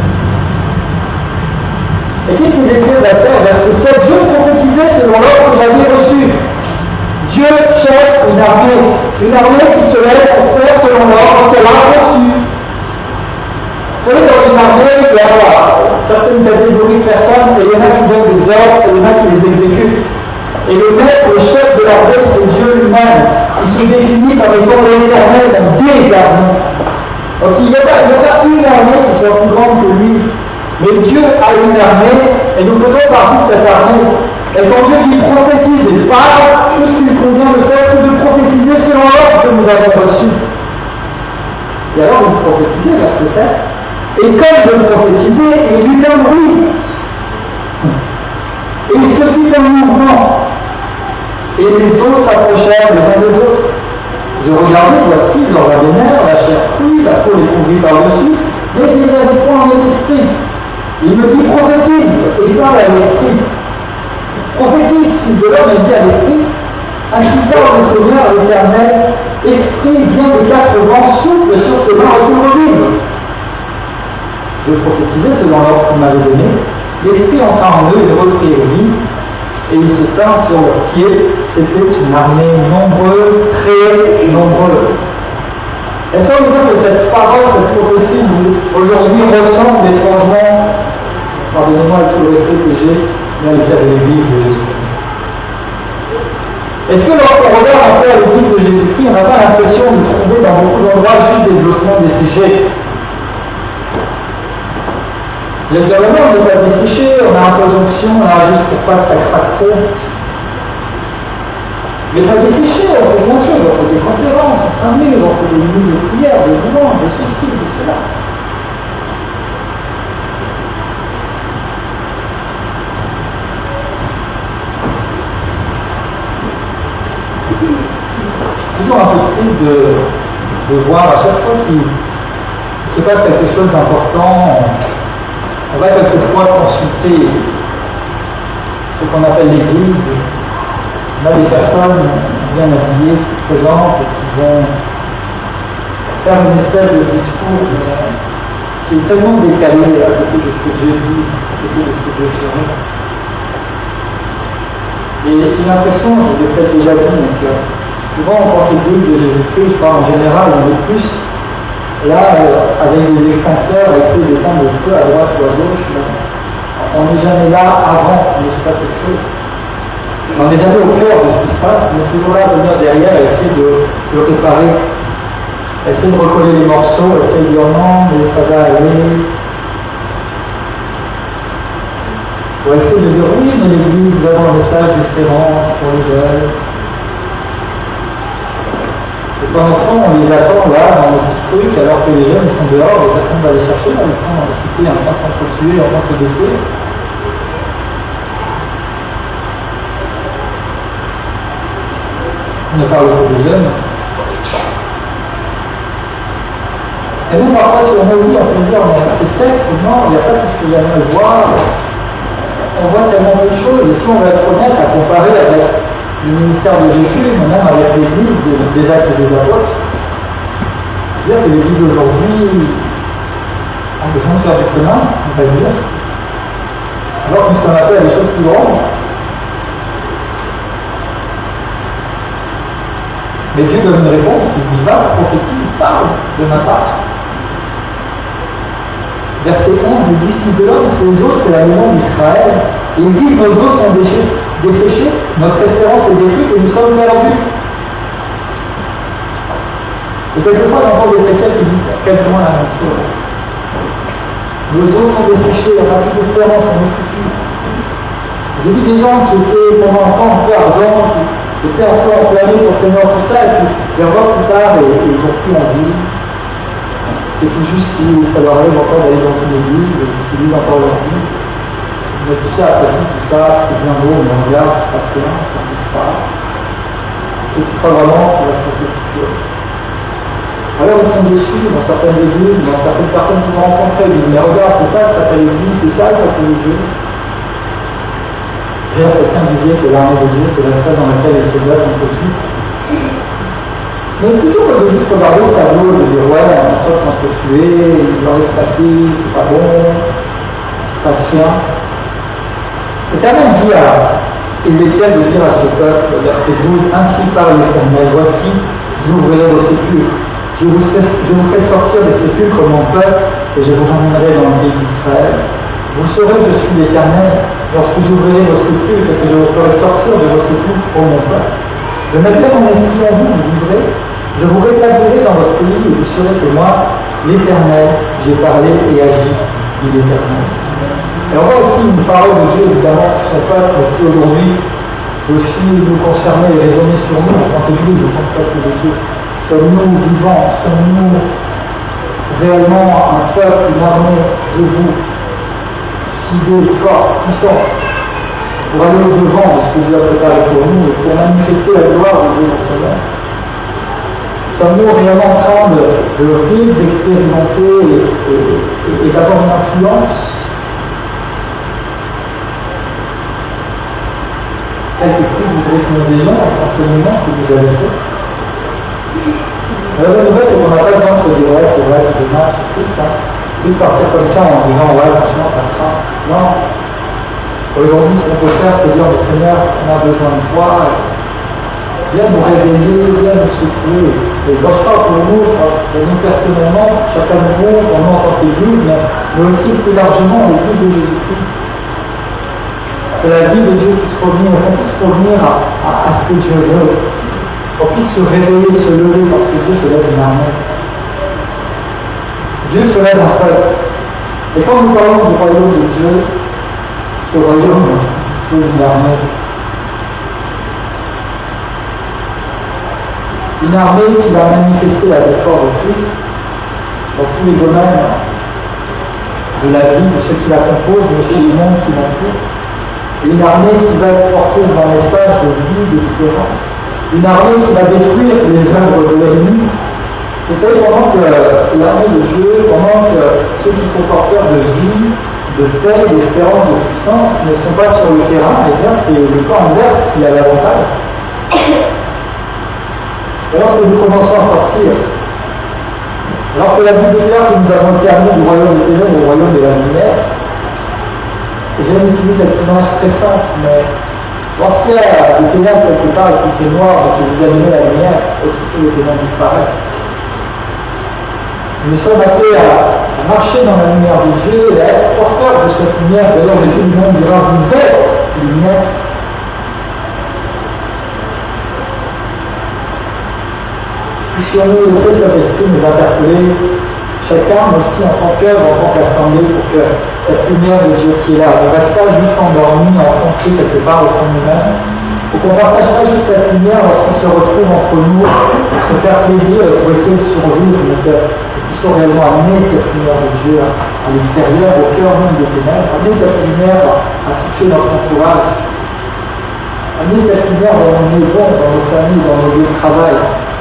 Et qu'est-ce qu'ils étaient à faire? Verset 7, je prophétisais selon l'ordre que j'avais reçu. Dieu cherche une armée qui se lève pour faire selon l'ordre qu'elle a reçu. Vous savez, dans une armée, il y a certaines catégories de personnes, et il y en a qui donnent des ordres, et il y en a qui les exécutent. Et le maître, le chef de l'armée, c'est Dieu lui-même. Il se définit comme étant l'Éternel, comme des armées. Donc il n'y a pas une armée qui soit plus grande que lui. Mais Dieu a une armée, et nous faisons partie de cette armée. Et quand Dieu dit prophétise et parle, tout ce qu'il convient de faire, c'est de prophétiser selon l'ordre que nous avons reçu. Et alors vous prophétisez, verset 7. Et comme je prophétisais, il eut un bruit. Et il se fit un mouvement. Et les eaux s'approchèrent les uns des autres. Je regardais, voici, il leur avait des nerfs, la chair cuite, la peau les couvrit par-dessus, mais il n'y avait point en esprit. Il me dit prophétise, et il parle à l'esprit. Prophétise, fils de l'homme, et dit à l'esprit, ainsi parle le Seigneur l'Éternel, esprit vient des quatre vents, souffle sur ses mains et tout revivre. Je prophétisais selon l'ordre qu'il m'avait donné, l'esprit entra en eux, ils reprirent vie, et ils se tinrent sur leurs pieds. C'était une armée nombreuse, très nombreuse. Est-ce qu'on veut dire que cette parole, cette prophétie, aujourd'hui ressemble étrangement, pardonnez-moi avec tout le respect que j'ai, dans le cas de l'Église de Jésus? Est-ce que lorsqu'on regarde un peu à l'Église de Jésus-Christ, on n'a pas l'impression de trouver dans beaucoup d'endroits juste des ossements desséchés? Le gouvernement n'est pas desséché, on a un peu d'onction, là juste pour pas que ça craque trop. Mais pas desséché, on fait plein de choses, on fait des conférences, on s'amuse, on fait des minutes de prière, des louanges, de ceci, de cela. C'est toujours un peu triste de voir à chaque fois qu'il se passe quelque chose d'important. On va quelquefois consulter ce qu'on appelle l'Église. On a des personnes bien habillées qui se présentent et qui vont faire une espèce de discours qui est tellement décalé à côté de ce que Dieu dit, à côté de ce que Dieu ferait. Et j'ai l'impression, je l'ai peut-être déjà dit, mais que souvent en tant qu'Église de Jésus-Christ, je parle en général, on est plus là, avec des extincteurs, essayer d'éteindre le feu à droite ou à gauche. On n'est jamais là avant qu'il se passe quelque chose. On n'est jamais au cœur de ce qui se passe, on est toujours là à venir derrière et essayer de réparer, essayer de recoller les morceaux, essayer de dire non, mais ça va aller. Ou essayer de dire oui, mais l'Église, nous avons un message d'espérance pour les jeunes. Et pendant ce temps, on les attend là, dans nos petits trucs, alors que les jeunes ils sont dehors, et personne ne va les chercher, là, ils sont dans la cité en train de s'entretuer, en train de se détruire. On ne parle pas des jeunes. Et nous, parfois, si on me dit, on peut dire, mais c'est sexe, non, il n'y a pas tout ce que j'aimerais voir. On voit tellement de choses, et si on va être honnête à comparer avec le ministère de Jésus, mais même avec l'Église des actes des apôtres, c'est-à-dire que l'Église d'aujourd'hui a besoin de faire du chemin, on va dire, alors qu'on s'en appelle à des choses plus grandes. Mais Dieu donne une réponse, il dit va, prophétise, parle de ma part. Verset 11, il dit fils de l'homme, ces eaux, c'est la maison d'Israël. Et il dit nos eaux sont desséchées, notre espérance est détruite et nous sommes perdus. Et quelquefois, j'entends des chrétiens qui disent quasiment la même chose. Nos eaux sont desséchées, on n'a plus d'espérance, on est foutu. J'ai vu des gens qui étaient pendant un temps un peu ardents, qui étaient un peu enflammés pour le Seigneur, tout ça, et puis les revoir plus tard et ils n'ont plus envie. C'est tout juste si ça leur arrive encore d'aller dans une église, et s'ils lisent encore leur vie. Mais tout ça, après tout ça, c'est bien beau, mais on regarde, ça se passe rien, ça ne bouge pas. C'est tu crois vraiment qu'il va se passer quelque chose. Alors ils sont déçus dans certaines églises, dans certaines personnes qu'ils ont rencontrées, ils disent mais regarde, c'est ça, ça s'appelle l'église, c'est ça, ça s'appelle Dieu. D'ailleurs, quelqu'un disait que l'armée de Dieu, c'est la salle dans laquelle les soldats sont au-dessus. Mais plutôt que de juste regarder ce tableau et de dire ouais, en fait, on peut tuer, il va se passer, c'est pas bon, il se passe rien. L'Éternel dit à Ézéchiel de dire à ce peuple, verset 12, ainsi parle l'Éternel, voici, j'ouvrirai vos sépulcres. Je vous ferai sortir des sépulcres mon peuple et je vous ramènerai dans le pays d'Israël. Vous saurez que je suis l'Éternel lorsque j'ouvrirai vos sépulcres et que je vous ferai sortir de vos sépulcres pour mon peuple. Je mettrai mon esprit en vous, vous vivrez. Je vous rétablirai dans votre pays et vous saurez que moi, l'Éternel, j'ai parlé et agi, dit l'Éternel. Et on voit aussi une parole de Dieu, évidemment, sur son peuple, qui aujourd'hui peut aussi nous concerner et résonner sur nous en tant qu'Église, en tant que peuple de Dieu. Sommes-nous vivants? Sommes-nous réellement un peuple, une armée debout, fidèle, fort, puissant, pour aller au-devant de ce que Dieu a préparé pour nous et pour manifester la gloire de Dieu dans ce monde? Sommes-nous réellement en train de vivre, d'expérimenter et d'avoir une influence? Quelques prix que vous voudrez que nous ayons, enseignement que vous avez fait. La bonne nouvelle, c'est qu'on n'a pas besoin de se dire ouais, c'est vrai, c'est dommage, c'est triste, hein. Puis partir comme ça en disant ouais, franchement, ça me craint. Non. Aujourd'hui, ce qu'on peut faire, c'est dire au Seigneur, on a besoin de toi, viens nous réveiller, viens nous secouer. Et quand je parle pour nous personnellement, chacun de nous, pour nous en tant qu'Église, mais aussi plus largement l'Église de Jésus-Christ. Que la vie de Dieu puisse revenir, qu'on puisse revenir à ce que Dieu veut. Qu'on puisse se réveiller, se lever, parce que Dieu se lève une armée. Dieu se lève un peuple. Et quand nous parlons du royaume de Dieu, ce royaume dispose d'une armée. Une armée qui va manifester la victoire de Christ dans tous les domaines de la vie, de ceux qui la composent, mais aussi du monde qui l'entoure. Et une armée qui va porter un message de vie, d'espérance. Une armée qui va détruire les œuvres de l'ennemi. Vous savez, pendant que l'armée de Dieu, pendant que ceux qui sont porteurs de vie, de paix, d'espérance, de puissance ne sont pas sur le terrain, et bien c'est le camp inverse qui a l'avantage. Lorsque nous commençons à sortir, alors que la Bible déclare que nous avons été amenés du royaume des ténèbres au royaume de la lumière, et j'aime utiliser cette image très simple, mais lorsqu'il y a des ténèbres quelque part et qu'il fait noir et que vous allumez la lumière, aussitôt les ténèbres disparaissent. Nous sommes appelés à marcher dans la lumière de Dieu et à être porteurs de cette lumière. D'ailleurs, Jésus lui-même dira, vous êtes lumière. Puissions-nous laisser cet esprit nous interpeller, chacun, mais aussi en tant qu'œuvre, en tant qu'assemblée, pour que cette lumière de Dieu qui est là ne reste pas juste endormie, enfoncée quelque part au fond de nous-mêmes, et qu'on ne partage pas juste cette lumière lorsqu'on se retrouve entre nous, pour se faire plaisir et pour essayer de survivre, mais que nous puissions réellement amener cette lumière de Dieu à l'extérieur, au cœur même des ténèbres, amener cette lumière à toucher notre entourage, amener cette lumière dans nos maisons, dans nos familles, dans nos lieux de travail,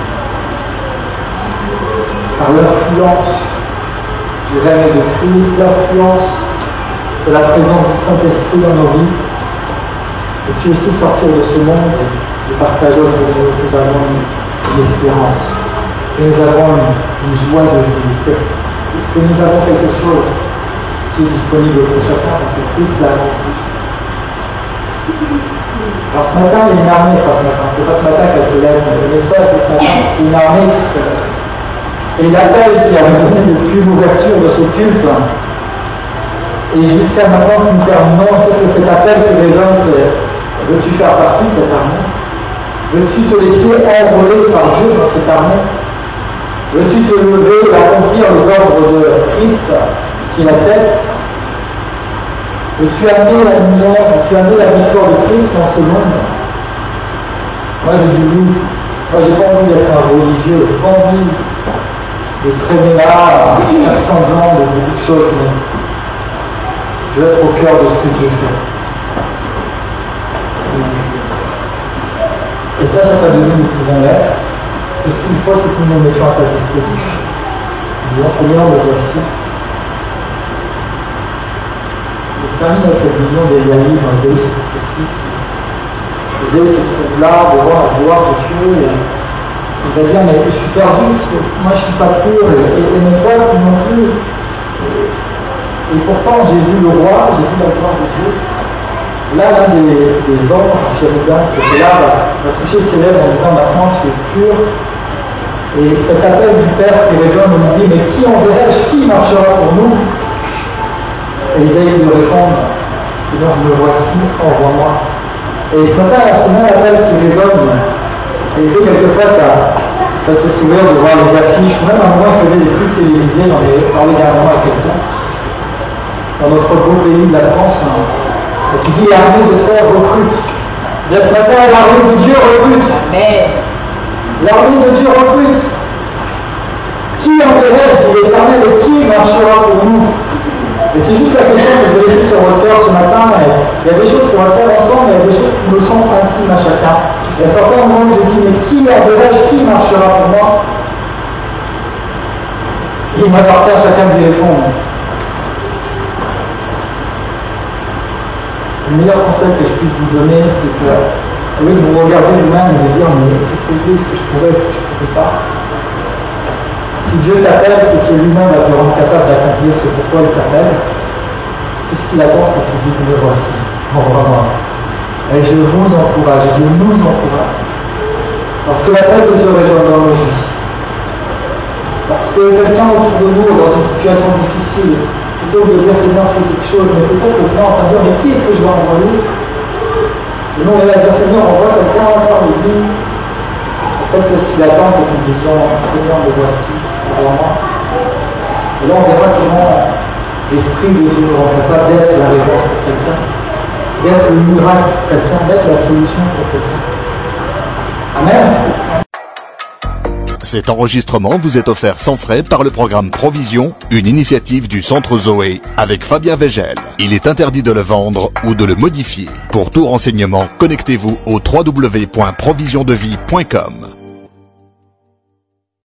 par l'influence du règne de Christ, l'influence de la présence du Saint-Esprit dans nos vies, et puis aussi sortir de ce monde et partager que nous avons une espérance, que nous avons une joie de vie, que nous avons quelque chose qui est disponible pour chacun, parce que Christ l'a rempli. Alors ce matin, il y a une armée, c'est pas ce matin qu'elle se lève, le message de ce matin, c'est une armée qui se lève. Et l'appel qui a résonné depuis l'ouverture de ce culte, et jusqu'à maintenant que nous terminons, que cet appel se résonne, c'est veux-tu faire partie de cette armée? Veux-tu te laisser enrôler par Dieu dans cette armée? Veux-tu te lever et accomplir les ordres de Christ, qui est la tête? Veux-tu amener la lumière, veux-tu amener la victoire de Christ dans ce monde? Moi je dis oui. Moi j'ai pas envie d'être un religieux, j'ai pas envie de traîner là à 400 ans de beaucoup de choses, mais je veux être au cœur de ce que Dieu fait. Et ça, chaque année, nous pouvons l'être. C'est ce qu'il faut, c'est que nous nous mettions à sa disposition. Nous disons, Seigneur, me voici. Je termine avec cette vision d'Ésaïe dans Ésaïe chapitre 6. Ésaïe se trouve là, devant la gloire de Dieu, et il va dire, mais je suis perdu, parce que moi je ne suis pas pur, et mes frères non plus. Et pourtant, j'ai vu le roi, j'ai vu la gloire de Dieu. Là, l'un des anges, chérubins, qui était là, va toucher ses lèvres en disant, maintenant tu es pur. Et cet appel du Père qui résonne, on dit, mais qui enverrai-je? Qui marchera pour nous? Et Isaïe lui répond, Seigneur, me voici, envoie-moi. Et ce matin, c'est même appel qui résonne. Et c'est quelquefois, ça te souvient de voir les affiches. Même à moi, je faisais des trucs télévisés, j'en ai parlé dernièrement à quelqu'un. Dans notre beau pays de la France, et tu dis, l'armée de terre recrute. Bien ce matin, l'armée de Dieu recrute. Mais l'armée de Dieu recrute. Qui enverrai-je, dit l'Éternel, et qui marchera pour nous? Et c'est juste la question que je vais laisser sur votre cœur ce matin. Il y a des choses qu'on va faire ensemble, mais il y a des choses qui me semblent intimes à chacun. Il y a certains moments où je dis, mais qui enverrai-je, qui marchera pour moi? Et il m'appartient à chacun d'y répondre. Le meilleur conseil que je puisse vous donner, c'est que, au lieu de vous regarder vous-même et de dire, mais qu'est-ce que je veux, est-ce que je pourrais, est-ce que je ne pourrais pas? Si Dieu t'appelle, c'est que lui-même va te rendre capable d'accomplir ce pourquoi il t'appelle. Tout ce qu'il attend, c'est qu'il dise, me voici, envoie-moi. Et je vous encourage, je nous encourage. Parce que l'appel de Dieu résonne dans nos vies. Parce que quelqu'un autour de nous, dans une situation difficile, plutôt que de dire Seigneur, fais quelque chose, mais peut-être que c'est en train de dire, mais qui est-ce que je dois envoyer? Et nous, on va dire Seigneur, envoie quelqu'un encore de lui. En fait, ce qu'il attend, c'est une vision, Seigneur, me voici, envoie-moi. Et là, on verra comment l'Esprit de Dieu nous rend capable d'être la réponse pour quelqu'un, d'être le miracle pour quelqu'un, d'être la solution pour quelqu'un. Amen. Cet enregistrement vous est offert sans frais par le programme Provision, une initiative du Centre Zoé avec Fabien Végel. Il est interdit de le vendre ou de le modifier. Pour tout renseignement, connectez-vous au www.provisiondevie.com.